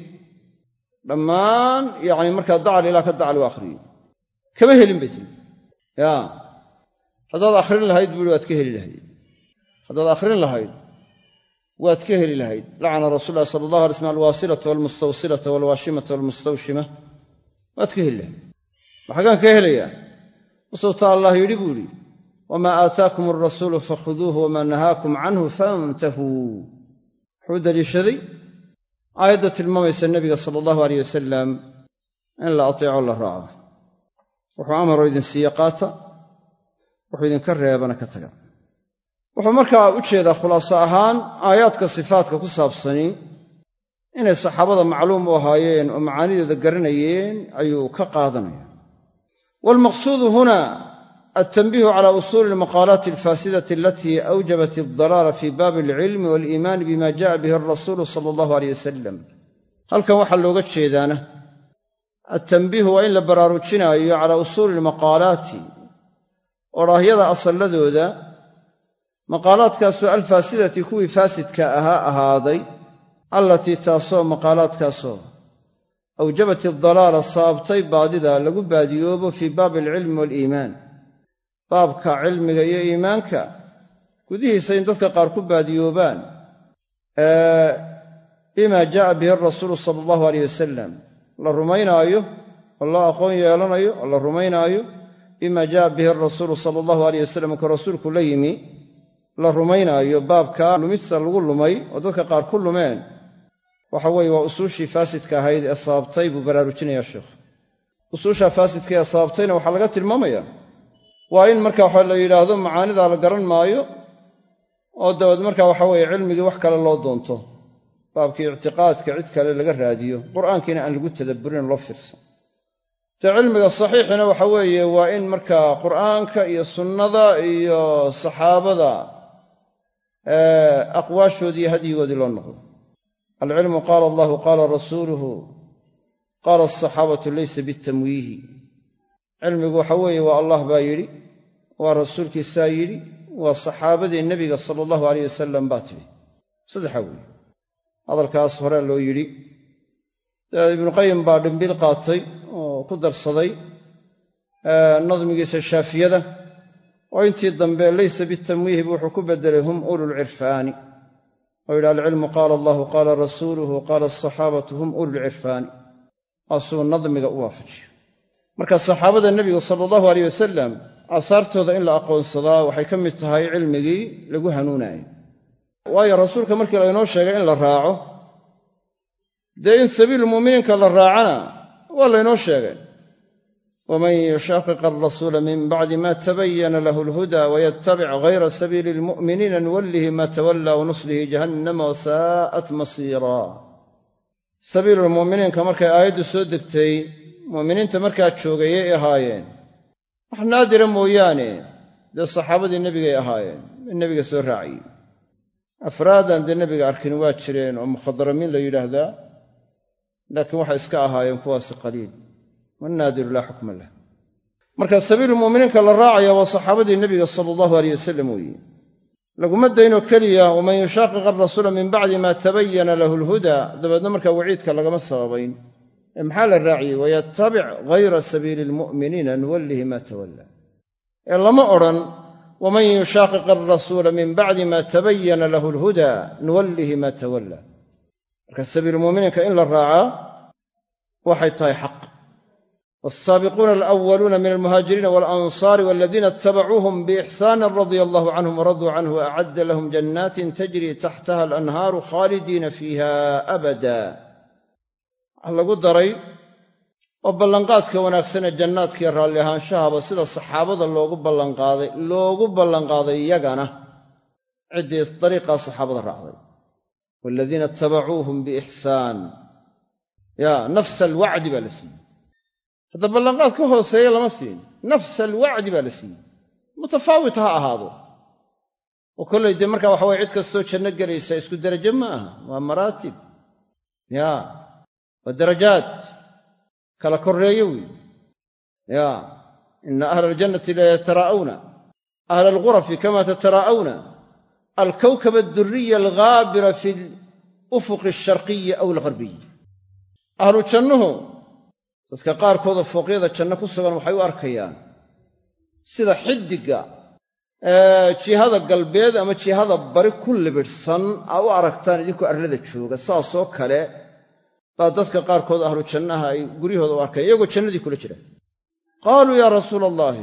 [SPEAKER 1] dhammaan yacni markaa dacal ilaa ka dacal waa akhriyey kama helin bay tidhi ya haddaad akhrin lahayd buuhi waad ka heli lahayd haddaad akhrin lahayd waad ka heli lahayd lacana rasuulu llahi sala allahu alay slam alwaasilata waalmustawsilata waalwaashimata waalmustawshima waad ka heli lahayd maxagaan ka helayaa wasuuta allah yidhi buu idhi wamaa aataakum alrasuulu fakhuduuhu wamaa nahaakum canhu fantahuu wuxuu daliishaday aayadda tilmaamaysa nebiga sala allahu alayh wasalam in la ateeco la raaco wuxuu amaroo idin siiye qaata wuxuu idinka reebana ka taga wuxuu markaa u jeedaa khulaaso ahaan aayaadka sifaatka ku saabsani inay saxaabada macluum u ahaayeen oo macaanideeda garanayeen ayuu ka qaadanaya waalmaqsuudu huna altanbiihu cala usuuli almaqaalaati alfaasidati alatii awjabat aldalaala fii baabi alcilmi waaliimaani bima ja'a bihi alrasuulu sala allahu alayh wasalam halkan waxaa looga jeedaana altanbiihu waa in la baraarujinaayo calaa usuuli almaqaalaati odhaahyada asalladooda maqaalaadkaasoo alfaasidati kuwii faasidka ahaa ahaaday allatii taasoo maqaalaadkaasoo awjabat aldalaala sababtay baadida lagu baadiyoobo fii baabi alcilmi waaliimaan baabka cilmiga iyo iimaanka gudihiisa in dadka qaar ku baadiyoobaan bima jaa'a bihi arasuulu sala allahu alayh wasalam la rumaynaayo oo la aqoon yeelanayo oo la rumaynaayo bima jaa'a bihi arasuulu sala allahu alayh wasalam ka rasuulku la yimi la rumaynaayo baabka lumidsa lagu lumay oo dadka qaar ku lumeen waxa weeye waa usuushii faasidka ahayd ee sababtay buu baraarujinayaa sheekhu usuushaa faasidka ee sababtayna waxaa laga tilmaamaya waa in marka waxa la yidhaahdo macaanidaa la garan maayo oo dabeed marka waxa weeye cilmigii wax kale loo doonto baabkii ictiqaadka cid kale laga raadiyo qur'aankiina aan lagu tadabburin loo fiirsan dee cilmiga saxiixina waxa weeye waa in markaa qur'aanka iyo sunnada iyo saxaabada aqwaashoodii iyo hadyigoodii loo noqdo alcilmu qaala allahu qaala rasuuluhu qaala asaxaabatu laysa bitamwiihi cilmigu waxa weeye waa allah baa yidhi waa rasuulkiisaa yidhi waa saxaabadii nebiga sala allahu alayh wasalam baa tidhi saddexaa weeye hadalkaas hore loo yidhi dabeed ibnuqayim baa dhimbil qaatay oo ku darsaday nadmigiisa shaafiyada oo intii dambe laysa bitamwiihi bu wuxuu ku beddelay hum ululcirfaani oo yidhi alcilmu qaala allahu qaala rasuuluhu qaala asaxaabatu hum ululcirfaani aasuu nadmiga u waafajiyo marka saxaabada nebiga sala allahu alayh wasalam aasaartooda in la aqoonsadaa waxay ka mid tahay cilmigii lagu hanuunaayay waayo rasuulka markii laynoo sheegay in la raaco dee in sabiilulmu'miniinka la raacana waa laynoo sheegay waman yushaqiq alrasuula min bacdi ma tabayana lahu alhuda wayattabic hayra sabiili almu'miniina nuwallihi ma tawallaa wanuslihi jahannama wasaa'at masiira sabiilulmu'miniinka markay aayaddu soo degtay mu'miniinta markaa joogayay ahaayeen wax naadira mooyaane dee saxaabadii nebigay ahaayeen in nebiga soo raaciyey afraadan dee nebiga arkin waa jireen oo mukhadaramiin la yidhaahdaa, laakiin waxay iska ahaayeen kuwaasi qaliil, wannaadiru laa xukma lah. marka sabiilulmu'miniinka la raacaya waa saxaabadii nebiga sala allahu aleyh wasalam weeye. laguma daynoo keliya waman yushaaqiq arasuula min bacdi maa tabayana lahu alhudaa, dabeedna markaa waciidka lagama sababayn. ee maxaa la raaciyey? wayattabic hayra sabiili almu'miniina nuwallihi maa tawalla. ee lama odhan waman yushaaqiq arasuula min bacdi maa tabayana lahu alhudaa nuwallihi maa tawalla. marka sabiilulmu'miniinka in la raacaa waxay tahay xaq. والسابقون الأولون من المهاجرين والأنصار والذين اتبعوهم بإحسان رضي الله عنهم ورضوا عنه وأعد لهم جنات تجري تحتها الأنهار خالدين فيها أبدا. الله قدري وبلنقاتك ونكسنا جناتك يراليها شهب سيد الصحابة اللوغو بلنقاضي اللوغو بلنقاضي يقنا عدي طريقة صحابة الرعضي والذين اتبعوهم بإحسان يا نفس الوعد بالسين. hadda ballanqaad ka hooseeya lama siin, nafs alwacdi baa la siiyey, mutafaawit ha ahaado. oo kollay dee markaa waxa weye cid kastoo janno gelaysa isku derajo ma aha, waa maraatib, ya waa darajaad kala korreeyo wey. ya ina ahla aljannati la yataraa'awna ahla alghurafi kama tataraa'awna alkawkab addurriya alghaabira fi lufuqi alsharqiyi aw algharbiyi. ahlu jannuhu dadka qaarkooda fooqyada janno ku sugan waxay u arkayaan sida xiddiga ee jihada galbeed ama jihada bari ku libidhsan aa u aragtaan idinkoo arlada jooga. saasoo kale baa dadka qaarkood ahlu jannaha ay guryahooda u arkayaan iyagoo jannadii kula jira. qaaluu yaa rasuula allaahi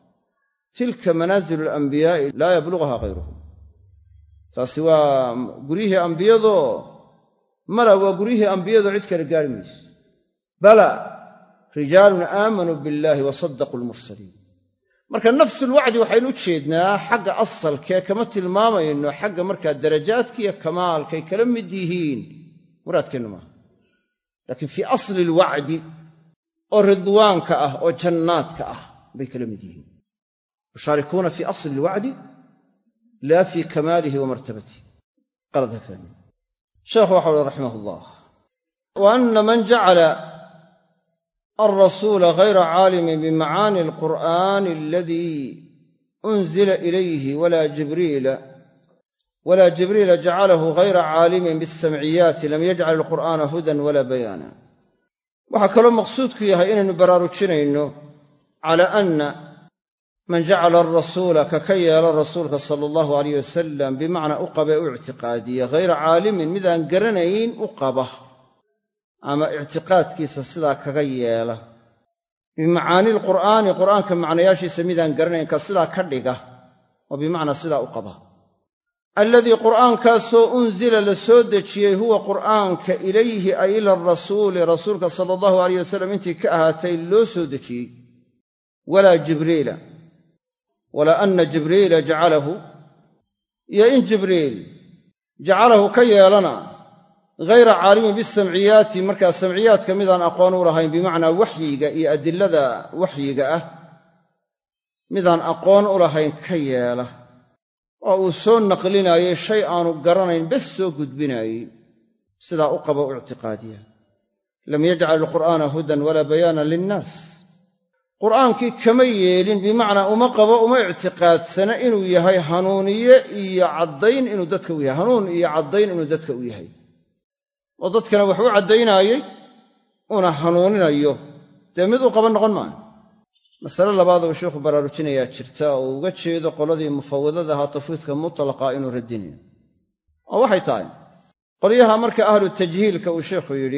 [SPEAKER 1] tilka manaazilu alambiyaa'i laa yabluguhaa hayruhum. taasi waa guryihii ambiyadoo mala waa guryihii ambiyadoo cid kale gaari mayso. bala rijaalun aamanuu billaahi wa saddaquu almursaliin. marka nafsulwacdi waxaynu u jeednaa xagga asalkee kama tilmaamayno xagga markaa darajaadka iyo kamaalkay kala mid yihiin, muraadkeennu maaha. laakiin fii asli alwacdi oo ridwaanka ah oo jannaadka ah bay kala mid yihiin. yushaarikuuna fii asli alwacdi laa fii kamaalihi wa martabatihi. qalad ha fahmin. sheekhu waxa uhi raximah ullah wa anna man jacala الرسول غير عالم بمعاني القرآن الذي أنزل إليه ولا جبريل ولا جبريل جعله غير عالم بالسمعيات لم يجعل القرآن هدى ولا بيانا. وحكى له مقصودك يا إنه براروتشينينو على أن من جعل الرسول ككي الرسول صلى الله عليه وسلم بمعنى أقبة اعتقادية غير عالم مذا قرنين أقبة ama ictiqaadkiisa sidaa kaga yeela bimacaani alqur'aani qur'aanka macnayaashiisa midaan garanaynka sidaa ka dhiga oo bimacnaa sidaa u qaba. alladii qur'aankaasoo unzila la soo dejiyey huwa qur'aanka ilayhi ay ila arasuuli rasuulka sala allahu alayh wasalam intii ka ahaatay loo soo dejiyey, walaa jibriila walaa anna jibriila jacalahu iyo in jibriil jacalahu ka yeelana hayra caalimin bisamciyaati, markaa samciyaadka midaan aqoon u lahayn bimacnaa waxyiga iyo adilada waxyiga ah midaan aqoon u lahayn ka yeela oo uu soo naqlinayay shay aanu garanayn bes soo gudbinaayey, sidaa u qaba u ictiqaadiya. lam yajcal alqur'aana hudan walaa bayaanan linnaas. qur'aankii kama yeelin bimacnaa uma qabo uma ictiqaadsana inuu yahay hanuuniye iyo caddayn inuu dadka u yahay hanuun iyo caddayn inuu dadka u yahay oo dadkana wax u caddaynaayey una hanuuninayo, dee mid u qaban noqon maayo. masale labaad uu sheikhu baraarujinayaa jirta oo uga jeedo qoladii mufawwadada ahaa tafwiidka mutlaqa inuu radinayo, oo waxay tahay qolyaha marka ahlu tajhiilka uu sheikhu yidhi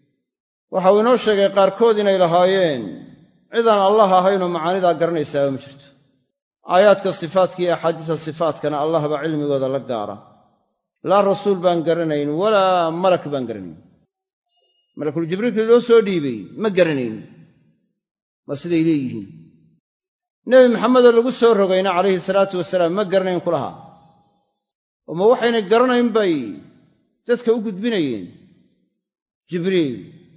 [SPEAKER 1] waxa uu inoo sheegay qaarkood inay lahaayeen cidaan allah ahaynoo macaanidaa garanaysaaba ma jirto. aayaadka sifaatka iyo axaadiista sifaatkana allah baa cilmigooda la gaara. laa rasuul baan garanayn walaa malak baan garanayn. malakul jibriilkii loo soo dhiibay ma garanayn, waa siday leeyihiin. nebi maxamedoo lagu soo rogayna calayhi salaatu wasalaam ma garanayn ku lahaa, oo ma waxaynay garanayn bay dadka u gudbinayeen. jibriil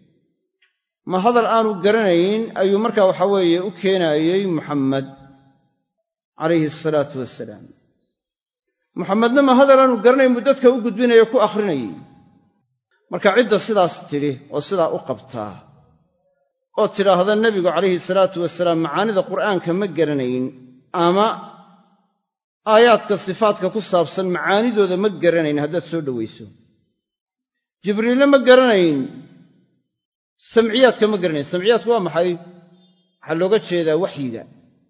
[SPEAKER 1] ma hadal aanu garanayn ayuu markaa waxa weeye u keenaayey muxammed calayhi asalaatu wasalaam. muxamedna ma hadal aanu garanayn buu dadka u gudbinayo ku akhrinayay marka cidda sidaas tidhi oo sidaa u qabtaa oo tidhaahda nebigu calayhi salaatu wasalaam macaanida qur'aanka ma garanayn ama aayaadka sifaadka ku saabsan macaanidooda ma garanayn haddaad soo dhowayso jibriille ma garanayn samciyaadka ma garanayn samciyaadku waa maxay waxaa looga jeedaa waxyiga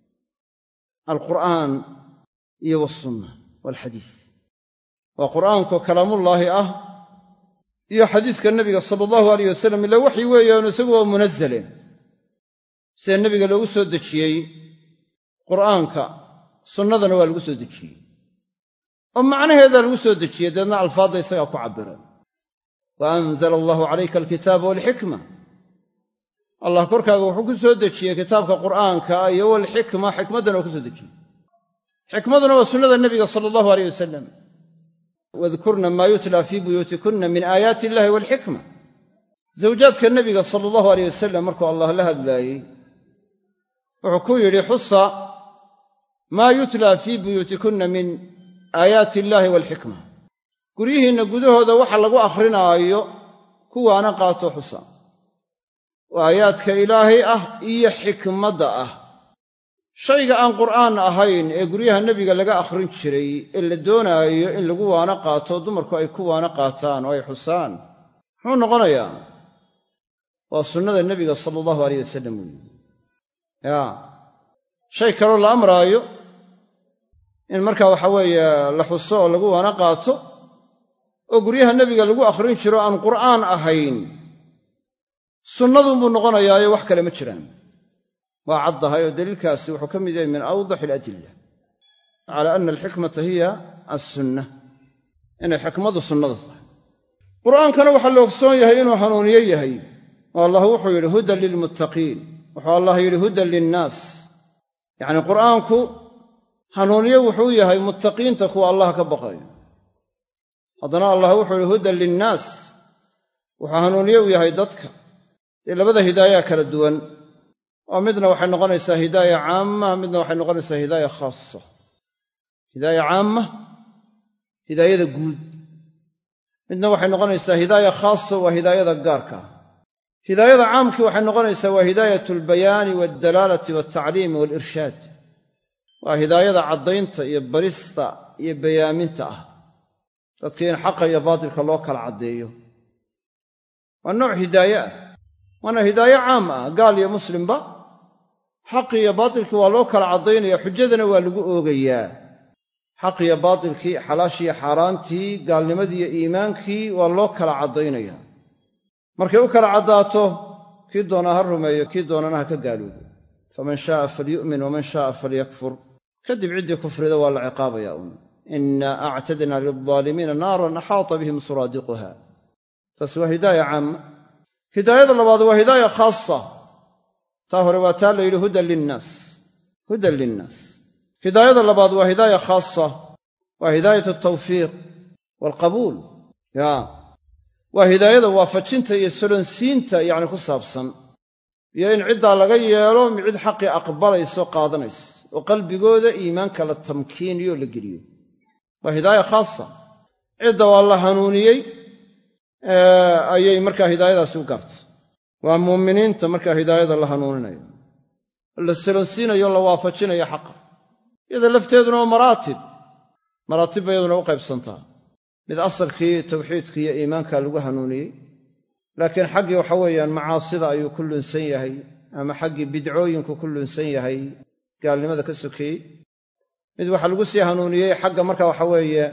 [SPEAKER 1] alqur'aan iyo waasunna waalxadiis waa qur'aanko kalaamullaahi ah iyo xadiiska nebiga sala allahu alayh wasalam ila waxyi weeyaanu isagu waa munazaleen sida nebiga loogu soo dejiyey qur'aanka sunnadana waa lagu soo dejiyey oo macnaheedaa lagu soo dejiyey deedna alfaadda isagaa ku cabireen wa anzala allahu calayka alkitaaba waalxikma allah korkaaga wuxuu ku soo dejiyey kitaabka qur'aanka iyo walxikma xikmaddana waa ku soo dejiyey xikmaduna waa sunnada nebiga sala allahu alayh wasalam wadkurna maa yutla fii buyuutikunna min aayaati illahi waalxikma zawjaadka nebiga sala allahu alayh wasalam markuu allah la hadlaayey wuxuu ku yidhi xusa maa yutla fii buyuutikunna min aayaati illaahi waalxikma guryihiinna gudahooda waxa lagu akhrinaayo kuwaana qaato xusa oo aayaadka ilaahay ah iyo xikmadda ah shayga aan qur'aan ahayn ee guryaha nebiga laga akhrin jiray ee la doonaayo in lagu waana qaato dumarku ay ku waana qaataan oo ay xusaan muxuu noqonayaa waa sunnada nebiga sala allahu alayh wasalam weeye yaa shay kaloo la amraayo in markaa waxa weeye la xuso oo lagu waana qaato oo guryaha nebiga lagu akhrin jiro aan qur'aan ahayn sunnadunbuu noqonayaayo wax kale ma jiraan waa caddahay oo daliilkaasi wuxuu ka mid yahay min awdaxi aladilla cala ana alxikmata hiya assunna inay xikmadu sunnada tahay qur'aankana waxaa la ogsoon yahay inuu hanuuniye yahay oo allah wuxuu yidhi hudan lilmuttaqiin wuxuu allah yidhi hudan linnaas yacnii qur'aanku hanuuniye wuxuu yahay muttaqiinta kuwa allah ka baqaya haddana allah wuxuu yidhi hudan linnaas wuxuu hanuuniye u yahay dadka dee labada hidaayaa kala duwan oo midna waxay noqonaysaa hidaaya caama midna waxay noqonaysaa hidaaya khaasa hidaaya caama hidaayada guud midna waxay noqonaysaa hidaaya khaasa waa hidaayada gaarka ah hidaayada caamkii waxay noqonaysaa waa hidaayatu albayaani waaldalaalati waaltacliimi waalirshaad waa hidaayada caddaynta iyo barista iyo bayaaminta ah dadkii in xaqa iyo baatilka loo kala caddeeyo waa nooc hidaaye ah waana hidaaye caam ah gaal iyo muslimba xaqi iyo baatilkii waa loo kala caddaynaya xujadana waa lagu oogayaa xaq iyo baatilkii xalaashii iyo xaaraantii gaalnimadii iyo iimaankii waa loo kala caddaynaya markay u kala caddaato kii doonaa ha rumeeyo kii doonana ha ka gaaloobo faman shaaa falyu'min waman shaaa falyakfur kadib ciddii kufrida waa la ciqaabaya uun innaa actadna lildaalimiina naaran axaata bihim suraadiquha taas waa hidaaya caama hidaayada labaad waa hidaaya khaasa taa hore waa taa la yidhi hudan linnaas hudan linnaas hidaayada labaad waa hidaaya khaasa waa hidaayat altawfiiq waalqabuul yaa waa hidaayada waafajinta iyo solonsiinta yacni ku saabsan iyo in ciddaa laga yeelo cid xaqii aqbalayso qaadanayso oo qalbigooda iimaanka la tamkiiniyo la geliyo waa hidaaya khaasa cidda waa la hanuuniyey ayay markaa hidaayadaasi u gaartay waa muuminiinta markaa hidaayada la hanuuninayo la solonsiinayo la waafajinayo xaqa iyada lafteeduna waa maraatib maraatib ba iyaduna u qaybsantaa mid asalkii tawxiidka iyo iimaanka lagu hanuuniyey laakiin xaggii waxa weeyaan macaasida ayuu ku lunsan yahay ama xaggii bidcooyinku ku lunsan yahay gaalnimada ka sokeeyey mid waxaa lagu sii hanuuniyey xagga marka waxa weeye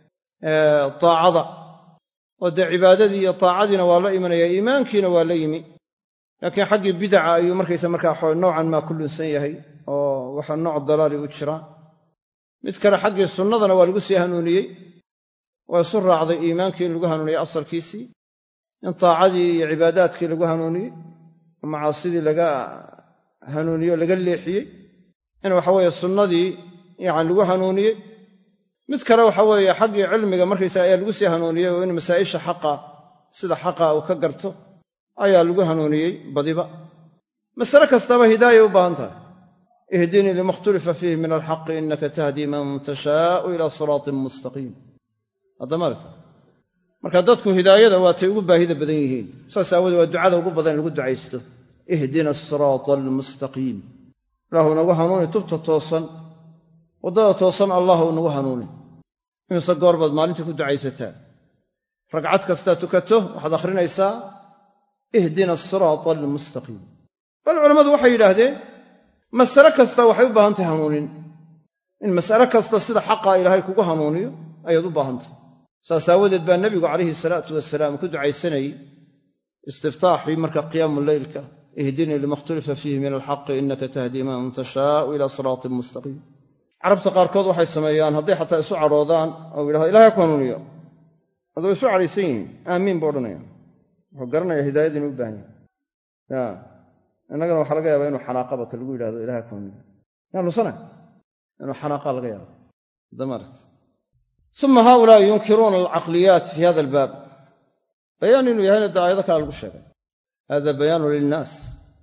[SPEAKER 1] taacada oo dee cibaadadii iyo taacadiina waa la imanaya iimaankiina waa la yimi laakiin xaggii bidaca ayuu markaysa markaa noocan maa ku lunsan yahay oo waxa nooc dalaali u jira mid kale xaggii sunnadana waa lagu sii hanuuniyey waa isu raacday iimaankii in lagu hanuuniyey asalkiisii in taacadii iyo cibaadaadkii lagu hanuuniyey oo macaasidii laga hanuuniyo laga leexiyey in waxaweeye sunnadii yacani lagu hanuuniyey mid kale waxa weeye xaggii cilmiga markaysaa ayaa lagu sii hanuuniyey oo in masaa'isha xaqa sida xaqa uu ka garto ayaa lagu hanuuniyey badiba masale kastaba hidaayay u baahan tahay ihdinii lima ikhtalifa fiihi min alxaqi innaka tahdii man tashaa'u ilaa siraatin mustaqiim. haddamaalta marka dadku hidaayada waatay ugu baahida badan yihiin, saas aawoodee waa ducada ugu badan in lagu ducaysto, ihdina asiraata almustaqiim. ilaahu nagu hanuuni tubta toosan, waddada toosan allahu nagu hanuuni. imise goor baad maalintii ku ducaysataa? ragcad kastaa tukato waxaad akhrinaysaa ihdina asiraata almustaqiim. bal culammadu waxay yidhaahdeen masale kasta waxay u baahan tahay hanuunin. in mas'ale kasta sida xaqaa ilaahay kugu hanuuniyo ayaad u baahantahy. saas aawadeed baa nebigu calayhi salaatu wasalaam ku ducaysanayey istiftaaxii marka qiyaamu leylka, ihdinii lima ikhtalifa fiihi min alxaqi innaka tahdii man tashaa'u ilaa siraatin mustaqiim. carabta qaarkood waxay sameeyaan hadday xataa isu cadhoodaan oo yidhahdo ilahay ku hanuuniyo, hadduu isu cadhaysan yihiin aamiin buu odhanayaan. wuxuu garanayaa hidaayada inuu u baahan yahay. innagana waxaa laga yaabaa inuu xanaaqaba ka lagu yidhahdo ilahay ku hanuuniyo. yaa lusana inuu xanaaqaa laga yaaba. damaart uma haaulaa'i yunkiruuna alcaqliyaat fi hada albaab. bayaan inuu yahayna dee aayado kale lagu sheegay. hada bayaanu lilnaas,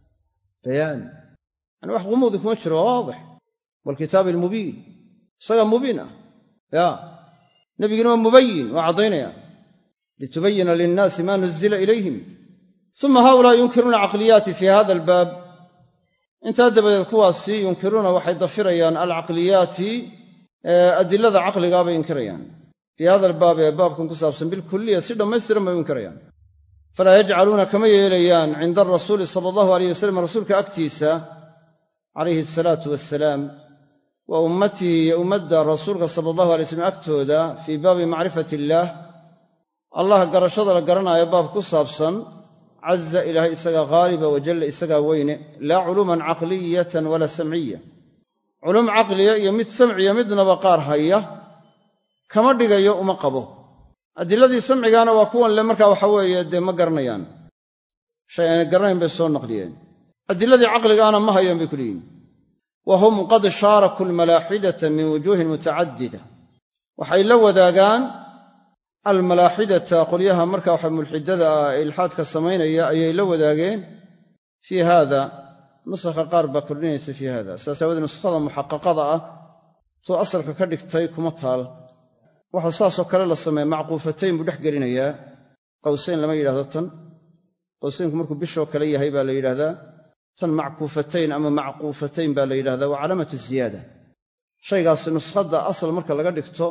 [SPEAKER 1] bayaan yani wax gumuudi kuma jiro, waa waadix. waalkitaabi almubiin, isagaa mubiin ah. ya nebigina waa mubayin, waa caddaynaya litubayina linnaasi ma nuzila ilayhim. uma haaulaa'i yunkiruuna alcaqliyaati fi hada albaab. intaa dabadeed kuwaasi yunkiruuna waxay dafirayaan alcaqliyaati, adilada caqligaa bay inkirayaan. fii hada albaab ee baabkan ku saabsan bilkulliya si dhammaystiran bay u inkirayaan. falaa yajcaluuna kama yeelayaan cinda arasuuli sala allahu alayh wasalam, rasuulka agtiisa calayhi asalaatu wassalaam, wa ummatihi iyo ummadda rasuulka sala allahu alay wasalam agtooda, fii baabi macrifati illaah, allah garashada la garanaayo baab ku saabsan, caza ilaahay isagaa haaliba wajalla isagaa weyne, laa culuuman caqliyatan walaa samciya, culum caqliya iyo mid samciya midnaba qaar haya kama dhigayo uma qabo. adiladii samcigaana waa kuwan le markaa waxa weeye dee ma garanayaan, shay aanay garanayn bay soo naqliyeen. adiladii caqligaana ma hayaan bay ku leeyihin. wa hum qad shaaraku almalaaxidata min wujuuhin mutacadida, waxay la wadaagaan almalaaxidata qolyaha marka waxa mulxidada ah ee ilxaadka samaynaya ayay la wadaageen fii haada. nusakha qaar baa kordhinaysa fii haada, saas aawadeed nuskhada muxaqaqada ah tuu asalka ka dhigtay kuma taal. waxaa saasoo kale la sameeya macquufatayn buu dhex gelinayaa. qawsayn lama yidhahdo tan. qawsaynku markuu bishoo kale yahay baa la yidhahdaa. tan mackuufatayn ama macquufatayn baa la yidhahdaa. waa calaamatu ziyaada. shaygaasi nuskhada asal marka laga dhigto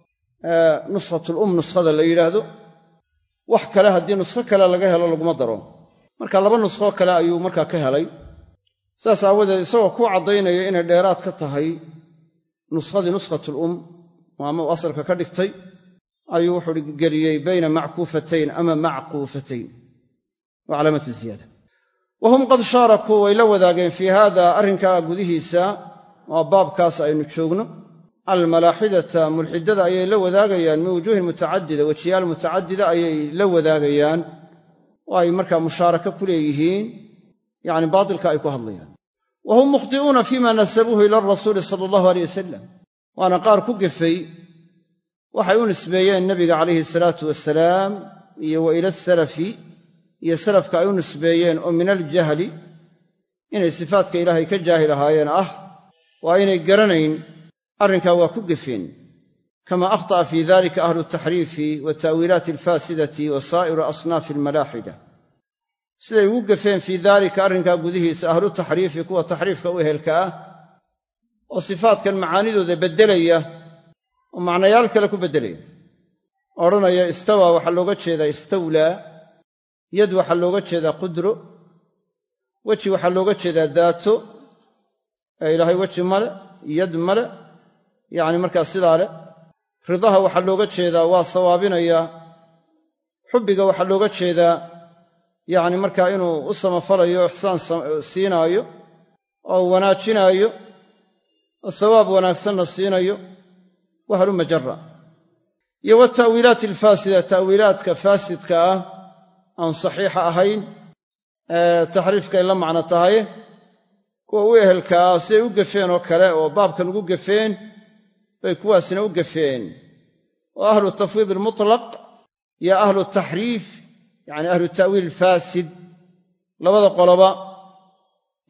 [SPEAKER 1] nuskhatul um nuskhada la yidhaahdo, wax kale haddii nuskho kale laga helo laguma daro. marka laba nuskho kale ayuu markaa ka helay. saas aawadeed isagoo ku caddaynaya inay dheeraad ka tahay nuskhadii nuskhatul um ama uu asalka ka dhigtay, ayuu wuxuu geliyey bayna mackuufatayn ama macquufatayn, waa calaamatu ziyaada. wa hum qad shaarakuu, way la wadaageen fii haada arrinkaa gudihiisa, waa baabkaas aynu joogno, almalaaxidata mulxidada ayay la wadaagayaan min wujuuhin mutacadida, wejiyaal mutacadida ayay la wadaagayaan, oo ay markaa mushaaraka ku leeyihiin yacni baatilka ay ku hadlayaan. wa hum mukhti'uuna fiima nasabuuhu ila arasuuli sala allahu aleyh wasalam, waana qaar ku gefay waxay u nisbeeyeen nebiga calayhi salaatu wasalaam iyo wa ila asalafi, iyo salafka ay u nisbeeyeen oo min aljahli, inay sifaadka ilaahay ka jaahil ahaayeen ah, waa inay garanayn. arrinkaa waa ku gefeen. kama akhta'a fii dalika ahlu altaxriifi wata'wiilaati alfaasidati wa saa'iru asnaafi almalaaxida, siday ugu gefeen fii daalika arrinkaa gudihiisa ahlu taxriifi, kuwa taxriifka u ehelka ah, oo sifaadkan macaanidooda beddelaya oo macnayaal kale ku beddelaya. odhanaya istawaa waxaa looga jeedaa istawlaa, yad waxaa looga jeedaa qudro, weji waxaa looga jeedaa daato, ee ilaahay weji male, yad male, yacni markaa sidaa leh. ridaha waxaa looga jeedaa waa sawaabinayaa, xubbiga waxaa looga jeedaa yacni markaa inuu u samafalayo, ixsaan siinaayo oo wanaajinaayo, oo sawaab wanaagsanna siinayo, wahlu majara. iyo wata'wiilaati alfaasida, ta'wiilaadka faasidka ah aan saxiixa ahayn, ee taxriifkay la macno tahay, kuwa u ehelka ah siday u gefeen oo kale oo baabkan ugu gefeen bay kuwaasina u gefeen. oo ahlu tafwiid almutlaq iyo ahlu taxriif, yacni ahlu ta'wiil alfaasid, labada qoloba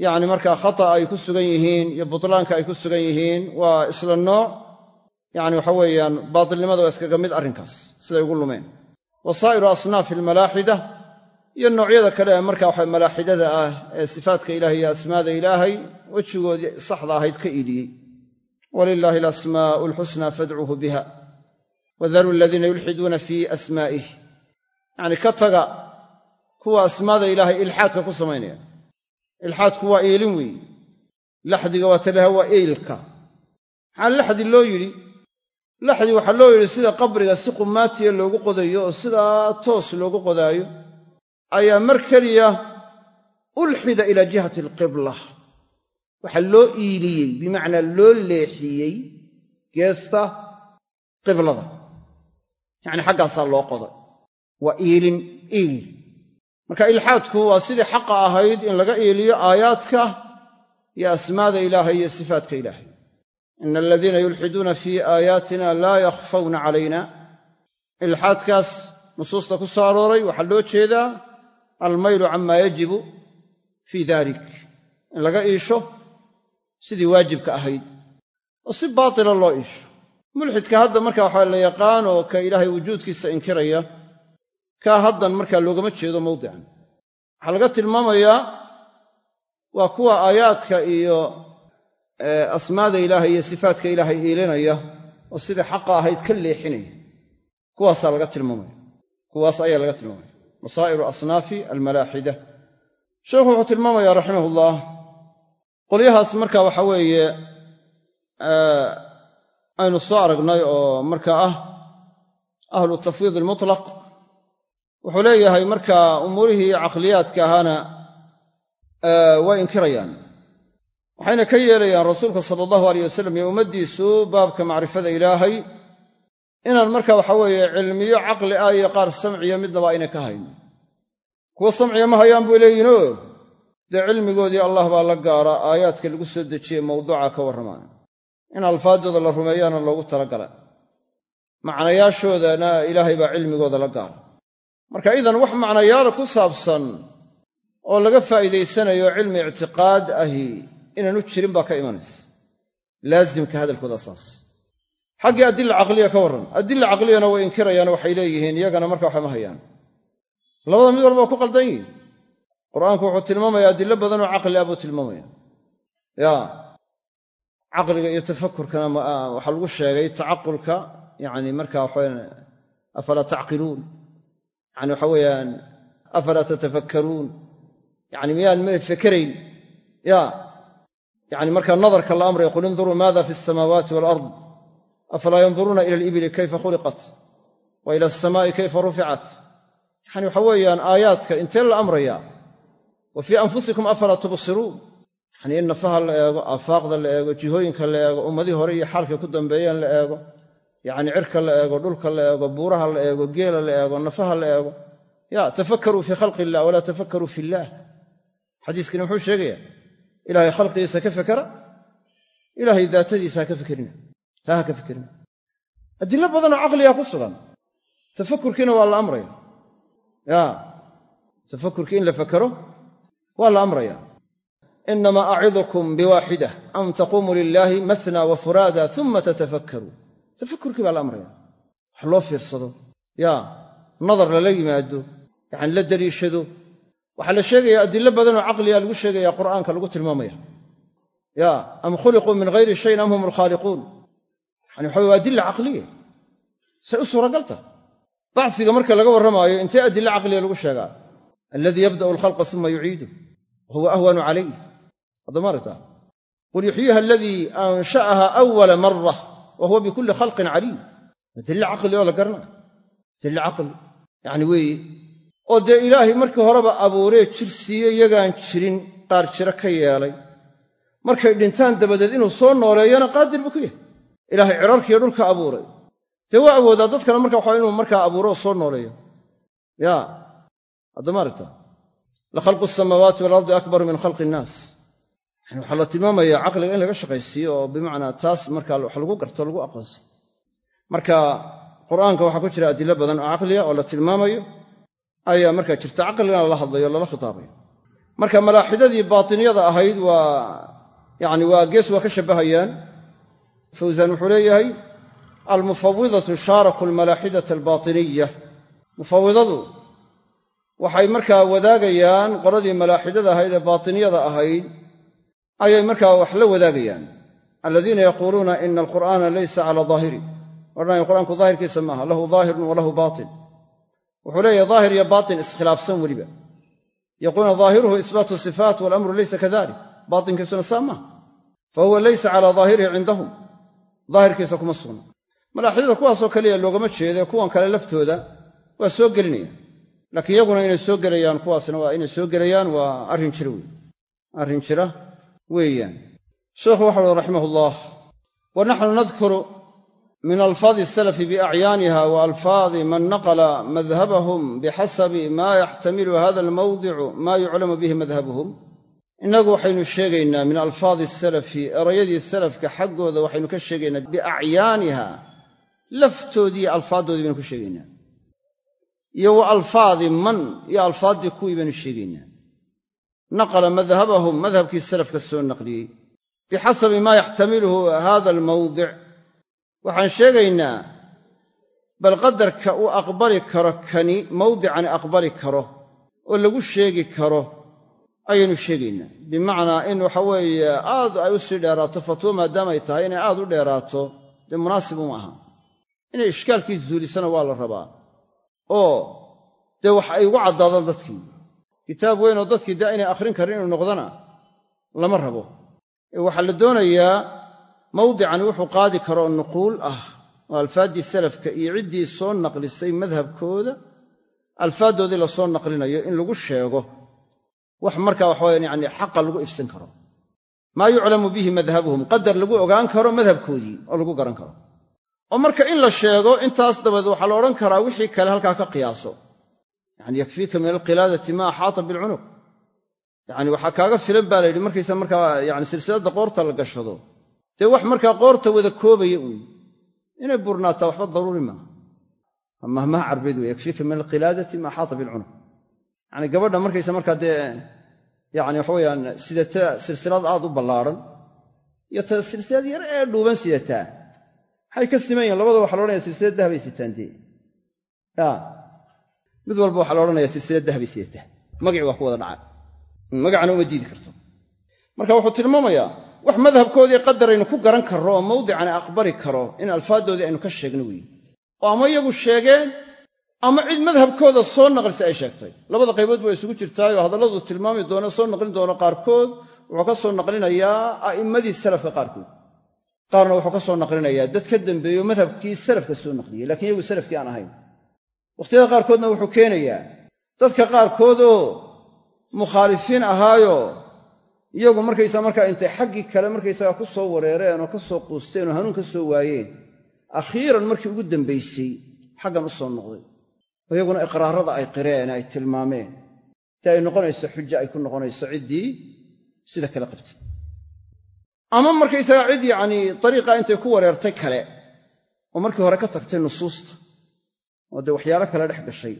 [SPEAKER 1] yacni markaa khata ay ku sugan yihiin iyo butlaanka ay ku sugan yihiin waa isla nooc yacni waxa weeyaan baatilnimada waa iskaga mid arrinkaas siday ugu lumeen wasaa'iru asnaafi almalaaxida iyo noocyada kale ee markaa waxa malaaxidada ah ee sifaadka ilaahay iyo asmaada ilaahay wejigoodii saxda ahayd ka iiliyey walilaahi alasmaa'u alxusnaa fadcuuhu biha wadaruu aladiina yulxiduuna fii asmaa'ih yacni ka taga kuwa asmaada ilaahay ilxaadka ku samaynaya ilxaadku waa eelin weeye laxdiga waa talaha waa eylka maxaa laxdi loo yidhi laxdi waxaa loo yidhi sida qabriga si qumaatiya loogu qodayo oo sidaa toos loogu qodaayo ayaa mar keliya ulxida ilaa jihati alqibla waxaa loo iiliyey bimacnaa loo leexiyey geesta qiblada yacni xaggaasaa loo qoday waa iilin iil marka ilxaadku waa sidii xaqa ahayd in laga iiliyo aayaadka iyo asmaada ilaahay iyo sifaadka ilaahay ina aladiina yulxiduuna fii aayaatina laa yakhfawna calayna ilxaadkaas nusuusta ku soo arooray waxaa loo jeedaa almaylu camaa yajibu fii dalik in laga iisho sidii waajibka ahayd oo si baatila loo iisho mulxidka hadda marka waxaa la yaqaan oo ka ilaahay wujuudkiisa inkiraya kaa haddan markaa loogama jeedo mawdican waxaa laga tilmaamayaa waa kuwa aayaadka iyo asmaada ilaahay iyo sifaadka ilaahay iilinaya oo sidai xaqa ahayd ka leexinaya kuwaasaa laga tilmaamaya kuwaas ayaa laga tilmaamaya masaa'iru asnaafi almalaaxida sheekhu wuxuu tilmaamayaa raximahullah qolyahaas marka waxa weeye aynu soo aragnay oo marka ah ahlu tafwiid almutlaq wuxuu leeyahay markaa umuurihii caqliyaadka ahaana way inkirayaan waxayna ka yeelayaan rasuulka sala allahu alayh wasalam iyo ummaddiisu baabka macrifada ilaahay inaan marka waxa weeye cilmiyo caqli ah iyo qaar samciya midnaba ayna ka hayn kuwa samciya ma hayaan buu leeyihinoo dee cilmigoodii allah baa la gaara aayaadka lagu soo dejiyey mawduuca ka warramaa in alfaadooda la rumeeyaana loogu talagala macnayaashoodana ilaahay baa cilmigooda la gaara marka idan wax macnayaala ku saabsan oo laga faa'iidaysanayo cilmi ictiqaad ahi inaanu jirin baa ka imanaysa laasimka hadalkooda saas xaggii adilla caqliya ka warran adilla caqliyana way inkirayaano waxay leeyihiin iyagana marka waxa ma hayaan labada mid walba waa ku qaldan yihin qur'aanku wuxuu tilmaamaya adillo badanoo caqli ah buu tilmaamaya ya caqliga iyo tafakurkana waxaa lagu sheegay tacaqulka yani marka waxaweyan afalaa tacqiluun yani waxa weeyaan afalaa tatafakkaruun yani miyaan ma fekerayn ya yani markaa nadarka la amraya qul induruu maada fi alsamaawaati waalard afalaa yanduruuna ila alibili kayfa khuliqat wa ila alsamaa'i kayfa ruficat yani waxa weeyaan aayaadka intee la amraya wa fii anfusikum afalaa tubsiruun yani in nafaha la eego aafaaqda la eego jihooyinka la eego ummadii hore iyo xaalkay ku dambeeyeen la eego yacni cirka la eego dhulka la eego buuraha la eego geela la eego nafaha la eego ya tafakkaruu fii khalqi illah walaa tafakkaruu fi illaah xadiiskani muxuu sheegaya ilaahay khalqigiisa ka fekera ilaahay daatadiisa ha ka fekerina taa ha ka fekerina adillo badanoo caqliga ku sugan tafakurkiina waa la amraya ya tafakurkii in la fekero waa la amraya inamaa acidukum biwaaxida an taquumuu lilaahi matna wa furaada uma tatafakkaruu tafakurkii baa la amraya wax loo fiirsado ya nadar lala yimaado yacani la daliishado waxaa la sheegayaa adillo badanoo caqliga lagu sheegaya qur'aanka lagu tilmaamaya ya am khuliquu min hayri shayin am hum alkhaaliquun yani waxa waa adilla caqliya say u suuragalta bacsiga marka laga warramaayo intee adillo caqliga lagu sheegaa alladii yabda'u alkhalqa uma yuciidu wa huwa ahwanu calayh hadda maaragta qul yuxyiiha aladii ansha'aha awala mara wa huwa bikulli khalqin caliim adillo caqli oo la garanaa adillo caqli yacni weeye oo dee ilaahay markii horeba abuuree jir siiyey iyagaan jirin qaar jiro ka yeelay markay dhintaan dabadeed inuu soo nooleeyana qaadir buu ku yahay ilaahay cirarkiiyo dhulka abuuray dee waa awoodaa dadkana marka waxa inuu markaa abuuro oo soo nooleeyo ya hadda maaragta la khalqu asamaawaati waalardi akbaru min khalqi innaas yani waxaa la tilmaamayaa caqliga in laga shaqaysiiyo oo bimacnaa taas markaa wax lagu garto lagu aqoonsa marka qur'aanka waxaa ku jira adillo badan oo caqliya oo la tilmaamayo ayaa markaa jirta caqligana lala hadlayo lala khitaabayo marka malaaxidadii baatiniyada ahayd waa yani waa gees waa ka shabbahayaan. fawsaan wuxuu leeyahay almufawidatu shaaraku almalaaxidata albaatiniya, mufawidadu waxay markaa wadaagayaan qoladii malaaxidada ahayd ee baatiniyada ahayd ayay markaa wax la wadaagayaan. aladiina yaquuluuna ina alqur'aana laysa cala daahiri, odhanaya qur'aanku daahirkiisa maaha, lahu daahirun wa lahu baatin. wuxuu leeyahay daahir iyo baatin iskhilaafsan weliba. yaquuluna daahiruhu isbaatu sifaat walamru laysa kadalik, baatinkiisuna saa maaha, fahuwa laysa calaa daahirihi cindahum, daahirkiisa kuma sugna. malaaxidada kuwaasoo kaliya loogama jeede kuwan kale laftooda waa soo gelinaya, laakiin iyaguna inay soo gelayaan kuwaasna waa inay soo gelayaan waa arrin jira wey arrin jira weeyaan. sheekhu waxa uhi raximahullah wa naxnu nadkuru min alfaadi asalafi biacyaaniha wa alfaadi man naqala madhabahum bixasabi maa yaxtamilu hada almawdicu maa yuclamu bihi madhabuhum. innagu waxaynu sheegaynaa min alfaadi asalafi, erayadii salafka xaggooda waxaynu ka sheegaynaa biacyaaniha, laftoodii alfaaddoodii baynu ku sheegaynaa, iyo wa alfaadi man, iyo alfaaddii kuwii baynu sheegaynaa naqala madhabahum, madhabkii salafka soo naqliyey, bixasabi maa yaxtamiluhu hada almawdic, waxaan sheegaynaa bal qadarka uu aqbali karo kani mawdicani aqbali karo oo lagu sheegi karo ayaynu sheegaynaa. bimacnaa in waxa weeye aad ay u sii dheeraato fatwo maadaamay tahay inay aad u dheeraato dee munaasib uma aha. inay ishkaalkii zuulisana waa la rabaa oo dee wax ay ugu caddaadaan dadkii. kitaab weyn oo dadkii dee aynay akhrin karin inuu noqdana lama rabo. ee waxaa la doonayaa mawdicani wuxuu qaadi karo nuquul ah oo alfaaddii salafka iyo ciddii soo naqlisay madhabkooda alfaaddoodii la soo naqlinayo in lagu sheego wax markaa waxawaya yani xaqa lagu ifsan karo, maa yuclamu bihi madhabuhum, qadar lagu ogaan karo madhabkoodii oo lagu garan karo. oo marka in la sheego intaas dabadeed waxaa la odhan karaa wixii kale halkaa ka qiyaaso. yani yakfiika min alqilaadati maa axaata bilcunuq, yani waxaa kaaga filan baa la yidhi markaysa markaa yani silsiladda qoorta la gashado dee wax markaa qoorta wada koobaya uun inay burnaataa waxba daruuri maaha. mahmaha carbeed wey, yakfiika min alqilaadati maa axaata bilcunuq. yani gabadha markaysa markaa dee yani waxaweyaan sidataa silsilad aad u ballaadhan iyo ta silsilad yar ee dhuuban sidataa maxay ka siman yihin? labada waxa la odhanaya silsilad dahabay sitaan dee ya mid walba waxaa la odhanaya silsilad dahabay sidataa, magacii waa ku wada dhacaa, magacna uma diidi karto. marka wuxuu tilmaamayaa wax madhabkoodii qadaraynu ku garan karro oo mawdicani aqbali karo in alfaaddoodii aynu ka sheegno weeye, oo ama iyagu sheegeen ama cid madhabkooda soo naqlisa ay sheegtay. labada qaybood baa isugu jirtaayoo hadalladu tilmaami doono soo naqlin doono qaarkood wuxuu ka soo naqlinayaa a'immadii salafka qaarkood, qaarna wuxuu ka soo naqlinayaa dad ka dambeeyo madhabkii salafka soo naqliyey laakiin iyagu salafkii aan ahayn. wakhtiyada qaarkoodna wuxuu keenayaa dadka qaarkood oo mukhaalifiin ahaayo iyagu markaysaa markaa intay xaggii kale markaysagaa ku soo wareereen oo ka soo quusteen oo hanuun ka soo waayeen akhiiran markii ugu dambaysay xaggan u soo noqday, oo iyaguna iqraarada ay qireen ay tilmaameen dee ay noqonayso xujo ay ku noqonayso ciddii sida kale qabtay. ama markaysagaa cid yacnii dariiqa intay ku wareertay kale oo markii hore ka tagtay nusuusta oo dee waxyaalo kale dhex gashay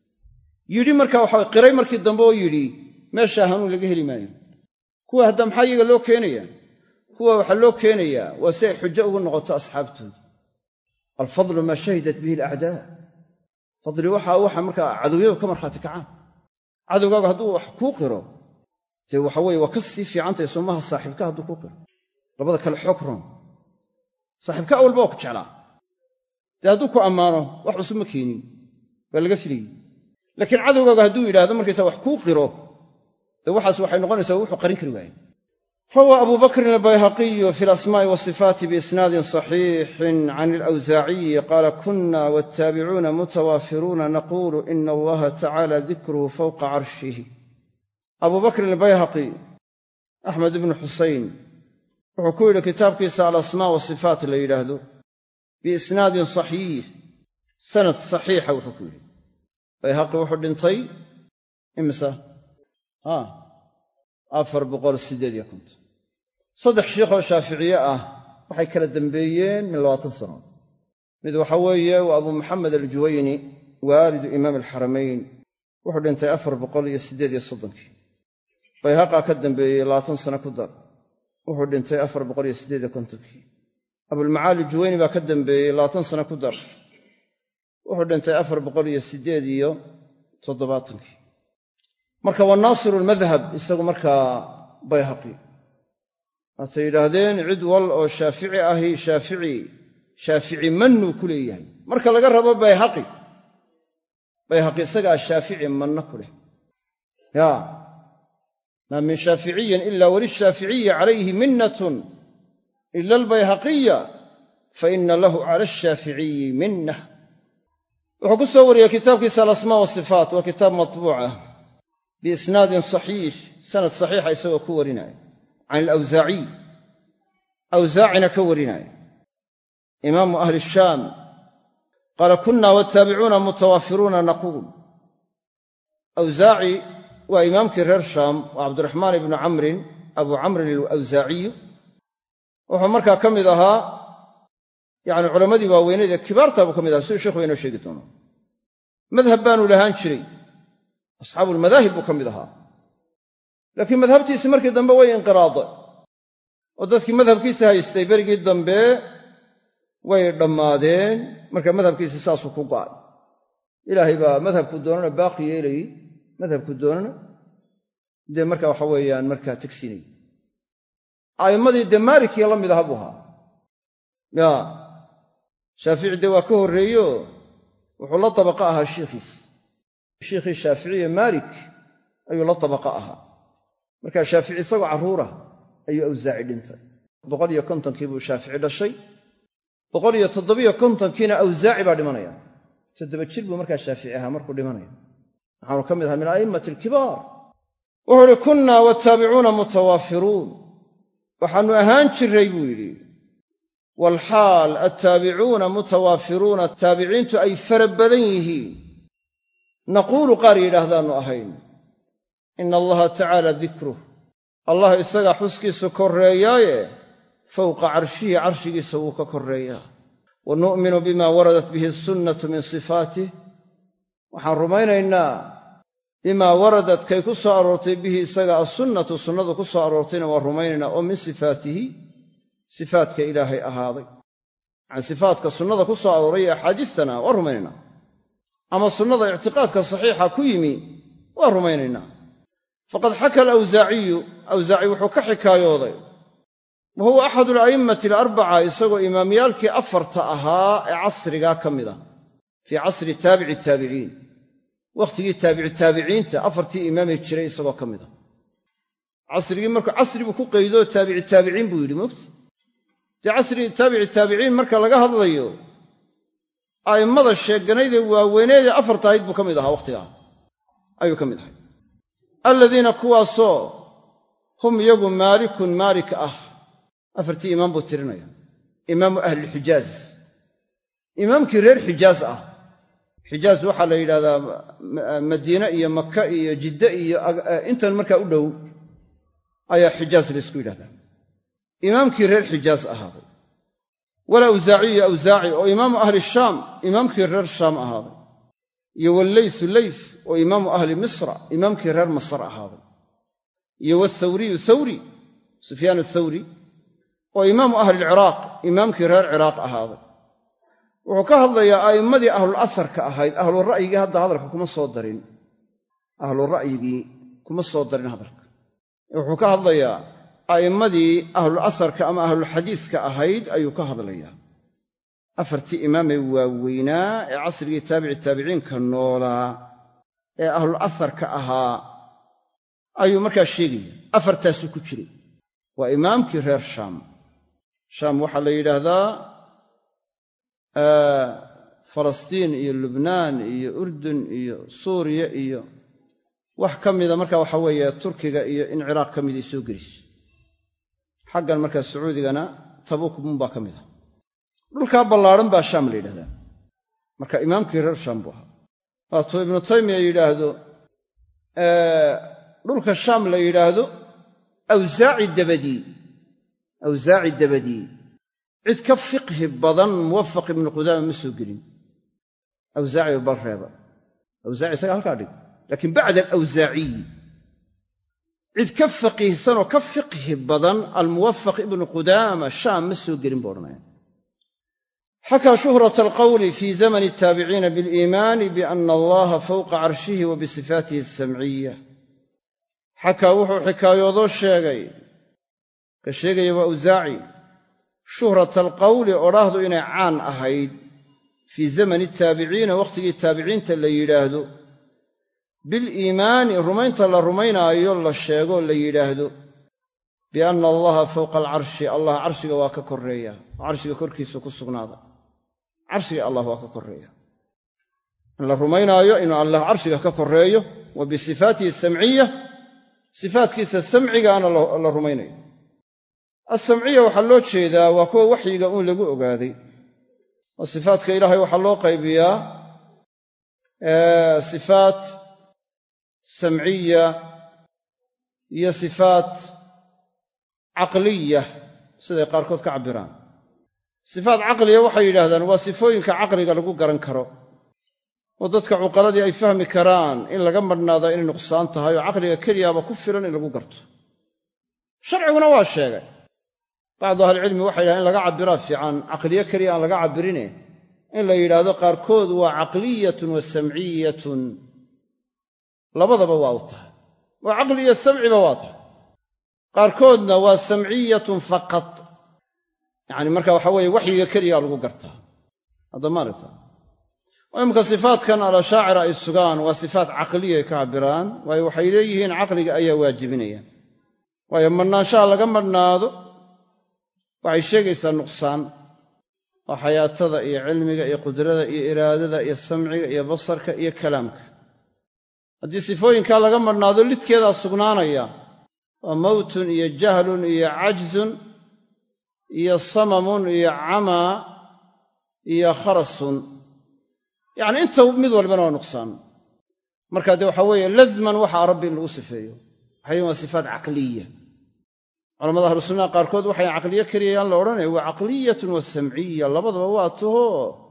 [SPEAKER 1] yidhi markaa waxaa qiray markii dambe oo yidhi meeshaa hanuun laga heli maayo. kuwa hadda maxaa iyaga loo keenayaa? kuwa waxaa loo keenayaa waa si ay xujo ugu noqoto asxaabtooda. alfadlu maa shahidat bihi alacdaa, fadli waxa waxa markaa cadowyadu ka markhaati kacaan. cadowgaagu hadduu wax kuu qiro dee waxa weeye waa ka sii fiicantahay soomaha saaxiibka hadduu kuu qiro. labada kale xoog ron. saaxiibka awalba waa ku jeclaa, dee hadduu ku ammaano wax cusub ma keenin, waa laga filayey. laakiin cadowgaaga hadduu yidhaahdo markaysaa wax kuu qiro dee waxaas waxay noqonaysaa wuxuu qarin kari waaye. rawaa abu bakrin albayhaqiyu fi alasmaa'i waasifaati biisnaadin saxiixin can alawsaaciyi qaala kunna waataabicuuna mutawaafiruuna naquulu ina allaha tacaala dikruhu fawqa carshihi. abu bakrin albayhaqi axmed ibnu xusayn wuxuu ku yidhi kitaabkiisa alasmaa wasifaat la yidhaahdo biisnaadin saxiix, sanad saxiixa wuxuu ku yidhi. bayhaqi wuxuu dhintay imisa afar boqol siddeed iyo konton. saddex shiikhoo shaaficiye ah waxay kala dambeeyeen min labaatan sano. mid waxa weeye waa abu maxamed aljuwayni waalidu imaam alxaramayn, wuxuu dhintay afar boqol iyo siddeed iyo soddonkii. bayhaqa ka dambeeyey labaatan sano ku dar wuxuu dhintay afar boqol iyo siddeed iyo kontonkii abulmacaali juwayni baa ka dambeeyey labaatan sano ku dar wuxuu dhintay afar boqol iyo siddeed iyo toddobaatankii marka waa naasiru lmadhab isagu markaa bayhaqi haatay yidhaahdeen cid wal oo shaafici ahi shaafici shaafici mannuu ku leeyahay marka laga rabo bayhaqi bayhaqi isagaa shaafici manno ku leh yaa maa min shaaficiyin ila walishaaficiyi calayhi minnatun ila albayhaqiya faina lahu cala ashaaficiyi minnah wuxuu ku soo wariyey kitaabkiisa alasmaa wasifaat waa kitaab matbuuca biisnaadin saxiix sanad saxiixa isagoo ku warinaya can alawsaaciy awsaacina ka warinaya imaamu ahli shaam qaala kunna wattaabicuuna mutawaafiruuna naquul awsaaci waa imaamkii reer shaam waa cabdiraxmaan ibnu camrin abu camrin alawsaaciyu wuxuu markaa ka mid ahaa yacni culammadii waaweyneed ee kibaartaa buu ka mid ahaa siduu sheekhu inoo sheegi doono madhab baanu lahaan jiray asxaabuulmadaahib buu ka mid ahaa laakiin madhabtiisii markii dambe way inqiraaday oo dadkii madhabkiisa haystay berigii dambe way dhammaadeen marka madhabkiisii saasuu ku go'ay ilaahay baa madhabku doonana baaqi yeelayey madhabku doonana dee marka waxa weeyaan markaa tegsinayey a'immadii dee maalikiya la mid aha buu ahaa yaa shaafici dee waa ka horreeyo wuxuu la tabaqa ahaa shiikhiis shiikhii shaaficiye maalik ayuu la tabaqa ahaa markaa shaafici isagoo carruurah ayuu awsaaci dhintay boqol iyo kontonkii buu shaafici dhashay boqol iyo toddobiyo kontonkiina awsaaci baa dhimanaya toddoba jir buu markaa shaafici ahaa markuu dhimanaya waxaanu ka mid ahaa min a'immati alkibaar wuxuu idhi kunnaa wattaabicuuna mutawaafiruun waxaannu ahaan jirray buu yidhi waalxaal attaabicuuna mutawaafiruuna taabiciintu ay fara badan yihiin naquulu qaar yidhaahdaannu ahayn ina allaha tacaala dikruh allah isagaa xuskiisu korreeyaaye fowqa carshihi carshigiisa wuu ka korreeyaa wa nu'minu bima waradat bihi sunnatu min sifaatih waxaan rumaynaynaa bimaa waradat kay ku soo aroortay bihi isaga assunnatu sunnadu ku soo aroortayna waa rumaynaynaa oo min sifaatihi sifaatka ilaahay ahaaday yacani sifaatka sunnada ku soo arooray ee axaadiistana waa rumaynaynaa ama sunnada ictiqaadka saxiixa ku yimi waa rumaynaynaa faqad xaka alawsaaciyu awsaaci wuxuu ka xikaayooday wa huwa axadu ala'immati alarbaca isagoo imaamyaalkii afarta ahaa ee casrigaa ka mid ah fii casri taabici taabiciin wakhtigii taabici taabiciinta afartii imaamay jiray isagoo ka mid ah casrigii markuu casri buu ku qaydoo taabici taabiciin buu yidhi moogta dee casrigii taabici taabiciin marka laga hadlayo a'immada sheeganaydee waaweyneedee afarta ahayd buu ka mid ahaa wakhtigaa ayuu ka mid ahay alladiina kuwaasoo hum iyagu maalikun maalik ah afartii imaam buu tirinaya imaamu ahlilxijaaz imaamkii reer xijaaz ah xijaaz waxaa la yidhahdaa madiine iyo maka iyo jidde iyo intan markaa u dhow ayaa xijaaz laysku yidhahdaa imaamkii reer xijaaz ahaaday walawsaaciyu awsaaci oo imaamu ahli shaam imaamkii reer shaam ahaaday iyo wallaysu lays oo imaamu ahli misra imaamkii reer masar ahaaday iyo walthawriyu thawri sufyaan athawri oo imaamu ahlilciraaq imaamkii reer ciraaq ahaaday wuxuu ka hadlayaa a'immadii ahlul asarka ahayd ahlu ra'yigii hadda hadalka kuma soo darin ahlu ra'yigii kuma soo darin hadalka wuxuu ka hadlayaa a'immadii ahlul asarka ama ahlulxadiiska ahayd ayuu ka hadlayaa afartii imaamee waaweynaa ee casrigii taabici taabiciinka noolaa ee ahlul asarka ahaa ayuu markaa sheegaya afartaasuu ku jiray waa imaamkii reer shaam shaam waxaa la yidhaahdaa falastiin iyo lubnaan iyo urdun iyo suuriya iyo wax ka mida marka waxa weeye turkiga iyo in ciraaq ka miday soo gelis xaggan markaa sacuudigana tabuuk bunbaa ka mid ah dhulkaa ballaadhan baa shaam la yidhahdaa marka imaamkii reer shaam buu ahaa waatuu ibnu taymiya yidhaahdo dhulka shaam la yidhaahdo awsaaci dabadii awsaaci dabadii cid ka fiqhi badan muwafaq ibnu qudaama ma soo gelin awsaaci bal reeba awsaaci isaga halkaa dhig laakiin bacda alawsaaciyi cid ka faqiihsan oo ka fiqhi badan almuwafaq ibnu qudaama shaam ma soo gelin buu odhanaya xakaa shuhrata alqawli fii zamani altaabiciina biliimaani biana allaha fawqa carshihi wa bisifaatihi alsamciya xakaa wuxuu xikaayoodoo sheegay ka sheegaya waa awsaaci shuhrata alqawli odhaahdu inay caan ahayd fii zamani altaabiciina wakhtigii taabiciinta la yidhaahdo biliimaani rumaynta la rumaynaayo la sheego la yidhaahdo bianna allaha fawqa alcarshi allah carshiga waa ka korreeya oo carshiga korkiisa ku sugnaada carshiga allah waa ka korreeya in la rumaynaayo inuu allah carshiga ka korreeyo wa bisifaatihi asamciya sifaatkiisa samcigaana la rumaynayo alsamciya waxaa loo jeedaa waa kuwa waxyiga uun lagu ogaaday oo sifaatka ilaahay waxaa loo qaybiyaa sifaat samciya iyo sifaat caqliya siday qaarkood ka cabbiraan sifaat caqliya waxay yidhaahdaan waa sifooyinka caqliga lagu garan karo oo dadka cuqaladii ay fahmi karaan in laga madhnaada inay nuqsaan tahay oo caqliga keliyaaba ku filan in lagu garto sharciguna waa sheegay bacdu ahlicilmi waxay yidhahdeen in laga cabbiraa fiican caqliyo keliya aan laga cabbirine in la yidhaahdo qaarkood waa caqliyatun wa samciyatun labadaba waa u tahay waa caqli iyo samciba waa tahay qaarkoodna waa samciyatun faqad yacni marka waxa weeye waxyiga keliyaa lagu gartaa hadda maaragta oo imika sifaatkan alashaacira ay sugaan waa sifaat caqliyay ka cabbiraan waayo waxay leeyihiin caqliga ayaa waajibinaya waayo madhnaanshaha laga madhnaado waxay sheegaysaa nuqsaan oo xayaatada iyo cilmiga iyo qudrada iyo iraadada iyo samciga iyo basarka iyo kalaamka haddii sifooyinkaa laga madhnaado lidkeedaa sugnaanaya waa mawtun iyo jahlun iyo cajzun iyo samamun iyo camaa iyo kharasun yacni inta mid walbana waa nuqsaan marka dee waxaa weeye lazman waxaa rabbi in lagu sifeeyo waxay waa sifaat caqliya culamada ahlu sunnaha qaarkood waxay caqliyo keliyayaan la odhanaya waa caqliyatun wa samciya labadaba waa taho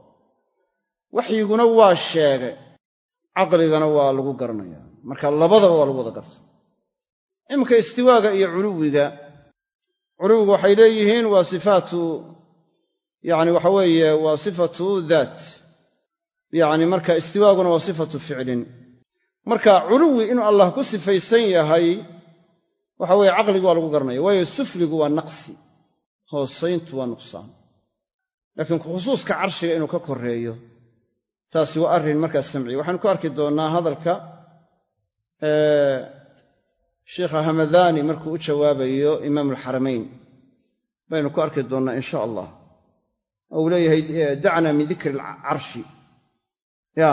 [SPEAKER 1] waxyiguna waa sheegay caqligana waa lagu garanaya marka labadaba waa lagu wada garta iminka istiwaaga iyo culuwiga culuwigu waxay leeyihiin waa sifaatu yacni waxa weeye waa sifatu daat yacni marka istiwaaguna waa sifatu ficlin marka culuwi inuu allah ku sifaysan yahay waxa weeye caqligu waa lagu garanaya waayo sufligu waa naqsi hoosayntu waa nuqsaan laakiin khusuuska carshiga inuu ka korreeyo taasi waa arrin markaa samciya waxaanu ku arki doonnaa hadalka sheikha hamadani markuu u jawaabayo imaam alxaramayn baynu ku arki doonnaa in sha allah oo uu leeyahay dacnaa min dikri alcarshi ya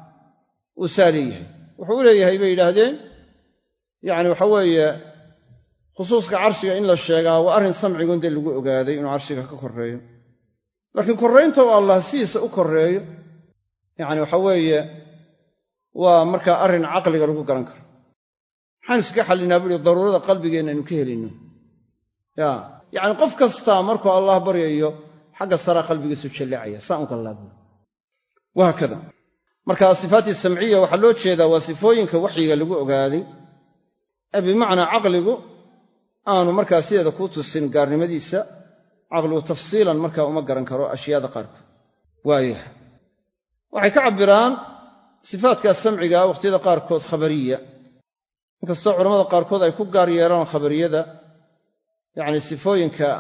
[SPEAKER 1] uu saa leeyahay wuxuu u leeyahay bay yidhaahdeen yacni waxa weeye khusuuska carshiga in la sheegaa waa arrin samcigun dee lagu ogaaday inuu carshiga ka korreeyo laakiin korraynta oo allah sidiisa u korreeyo yacni waxa weeye waa markaa arrin caqliga lagu garan karo maxaan iskaga xallinaa buuhi daruurada qalbigeenna aynu ka helinno ya yacni qof kastaa markuu allah baryayo xagga saraa qalbigiisu jalleecaya saa un kallaa buuri wahaakada marka sifaati samciya waxaa loo jeedaa waa sifooyinka waxyiga lagu ogaaday ee bimacnaa caqligu aanu markaa sideeda kuu tusin gaarnimadiisa caqligu tafsiilan markaa uma garan karo ashyaada qaarkood waayah waxay ka cabbiraan sifaatkaa samciga wakhtiyada qaarkood khabariya inkastoo culammada qaarkood ay ku gaar yeelaan khabariyada yacni sifooyinka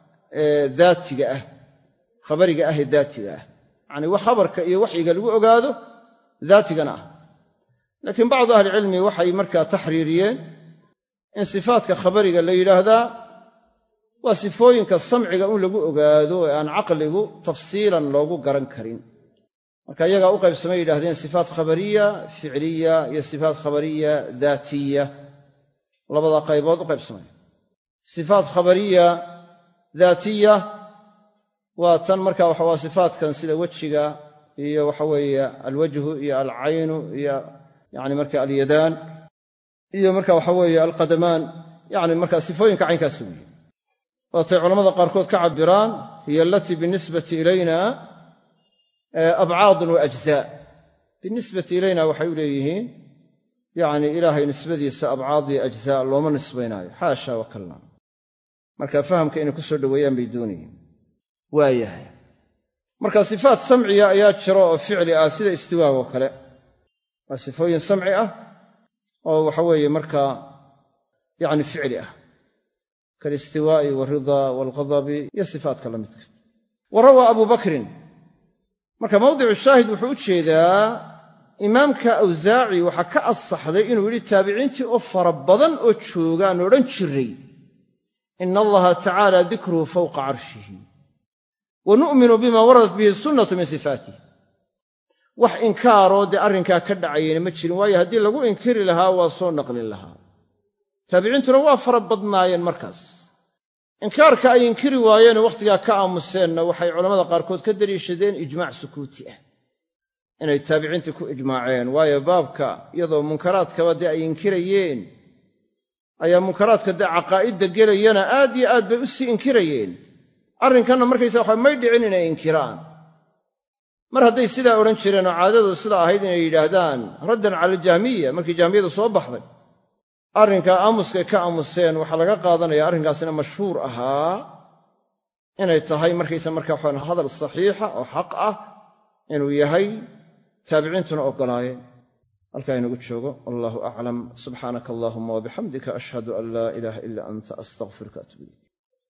[SPEAKER 1] daatiga ah khabariga ah ee daatiga ah yacni wax khabarka iyo waxyiga lagu ogaado daatigana ah laakiin bacdu ahlicilmi waxay markaa taxriiriyeen in sifaatka khabariga la yidhaahdaa waa sifooyinka samciga un lagu ogaado ee aan caqligu tafsiilan loogu garan karin marka iyagaa u qaybsamay yidhahdeen sifaat khabariya ficliya iyo sifaat khabariya daatiya labada qaybood u qaybsamay sifaat khabariya daatiya waa tan marka waa sifaatkan sida wejiga iyo waxa weeye alwajhu iyo alcaynu iyo yani marka alyadaan iyo marka waxa weeye alqadamaan yani marka sifooyinka caynkaasi weeye waatay culamada qaarkood ka cabiraan hiya alatii binisbati ilayna abcaadun wa ajzaa binisbati ilayna waxay u leeyihiin yacni ilaahay nisbadiisa abcaad iyo ajzaa looma nisbaynaayo xaasha wa kalla marka fahamka inay ku soo dhoweeyaan bay doonayeen waayahay marka sifaat samciya ayaa jira oo ficli ah sida istiwaaga oo kale waa sifooyin samci ah oo waxa weeye markaa yacni ficli ah kalistiwaa'i waalridaa waalghadabi iyo sifaatka la midka wa rawaa abu bakrin marka mawdicu shaahid wuxuu u jeedaa imaamka awsaaci waxaa ka asaxday inuu yidhi taabiciintii oo fara badan oo joogaan odhan jiray ina allaha tacaala dikruhu fawqa carshihi wa nu'minu bima waradat bihi sunnatu min sifaatih wax inkaaroo dee arrinkaa ka dhacayayna ma jirin waayo haddii lagu inkiri lahaa waa soo naqlin lahaa taabiciintuna waa fara badnaayeen markaas inkaarka ay inkiri waayeenoo wakhtigaa ka aamuseenna waxay culammada qaarkood ka daliishadeen ijmaac sukuuti ah inay taabiciintii ku ijmaaceen waayo baabka iyadoo munkaraadkaba dee ay inkirayeen ayaa munkaraadka dee caqaa'idda gelayana aad iyo aad bay u sii inkirayeen arrinkanna markaysa waxa may dhicin inay inkiraan mar hadday sidaa odhan jireen oo caadadu sidaa ahayd inay yidhaahdaan raddan cala aljahmiya markii jahmiyadu soo baxday arrinkaa aamuskay ka aamuseen waxaa laga qaadanaya arrinkaasina mashhuur ahaa inay tahay markaysa markaa waxaan hadal saxiixa oo xaq ah inuu yahay taabiciintuna oggolaayeen halkaa inagu joogo wallahu aclam subxaanaka allahuma wabixamdika ashhadu an laa ilaaha ila anta astaghfiruka atuub ilayk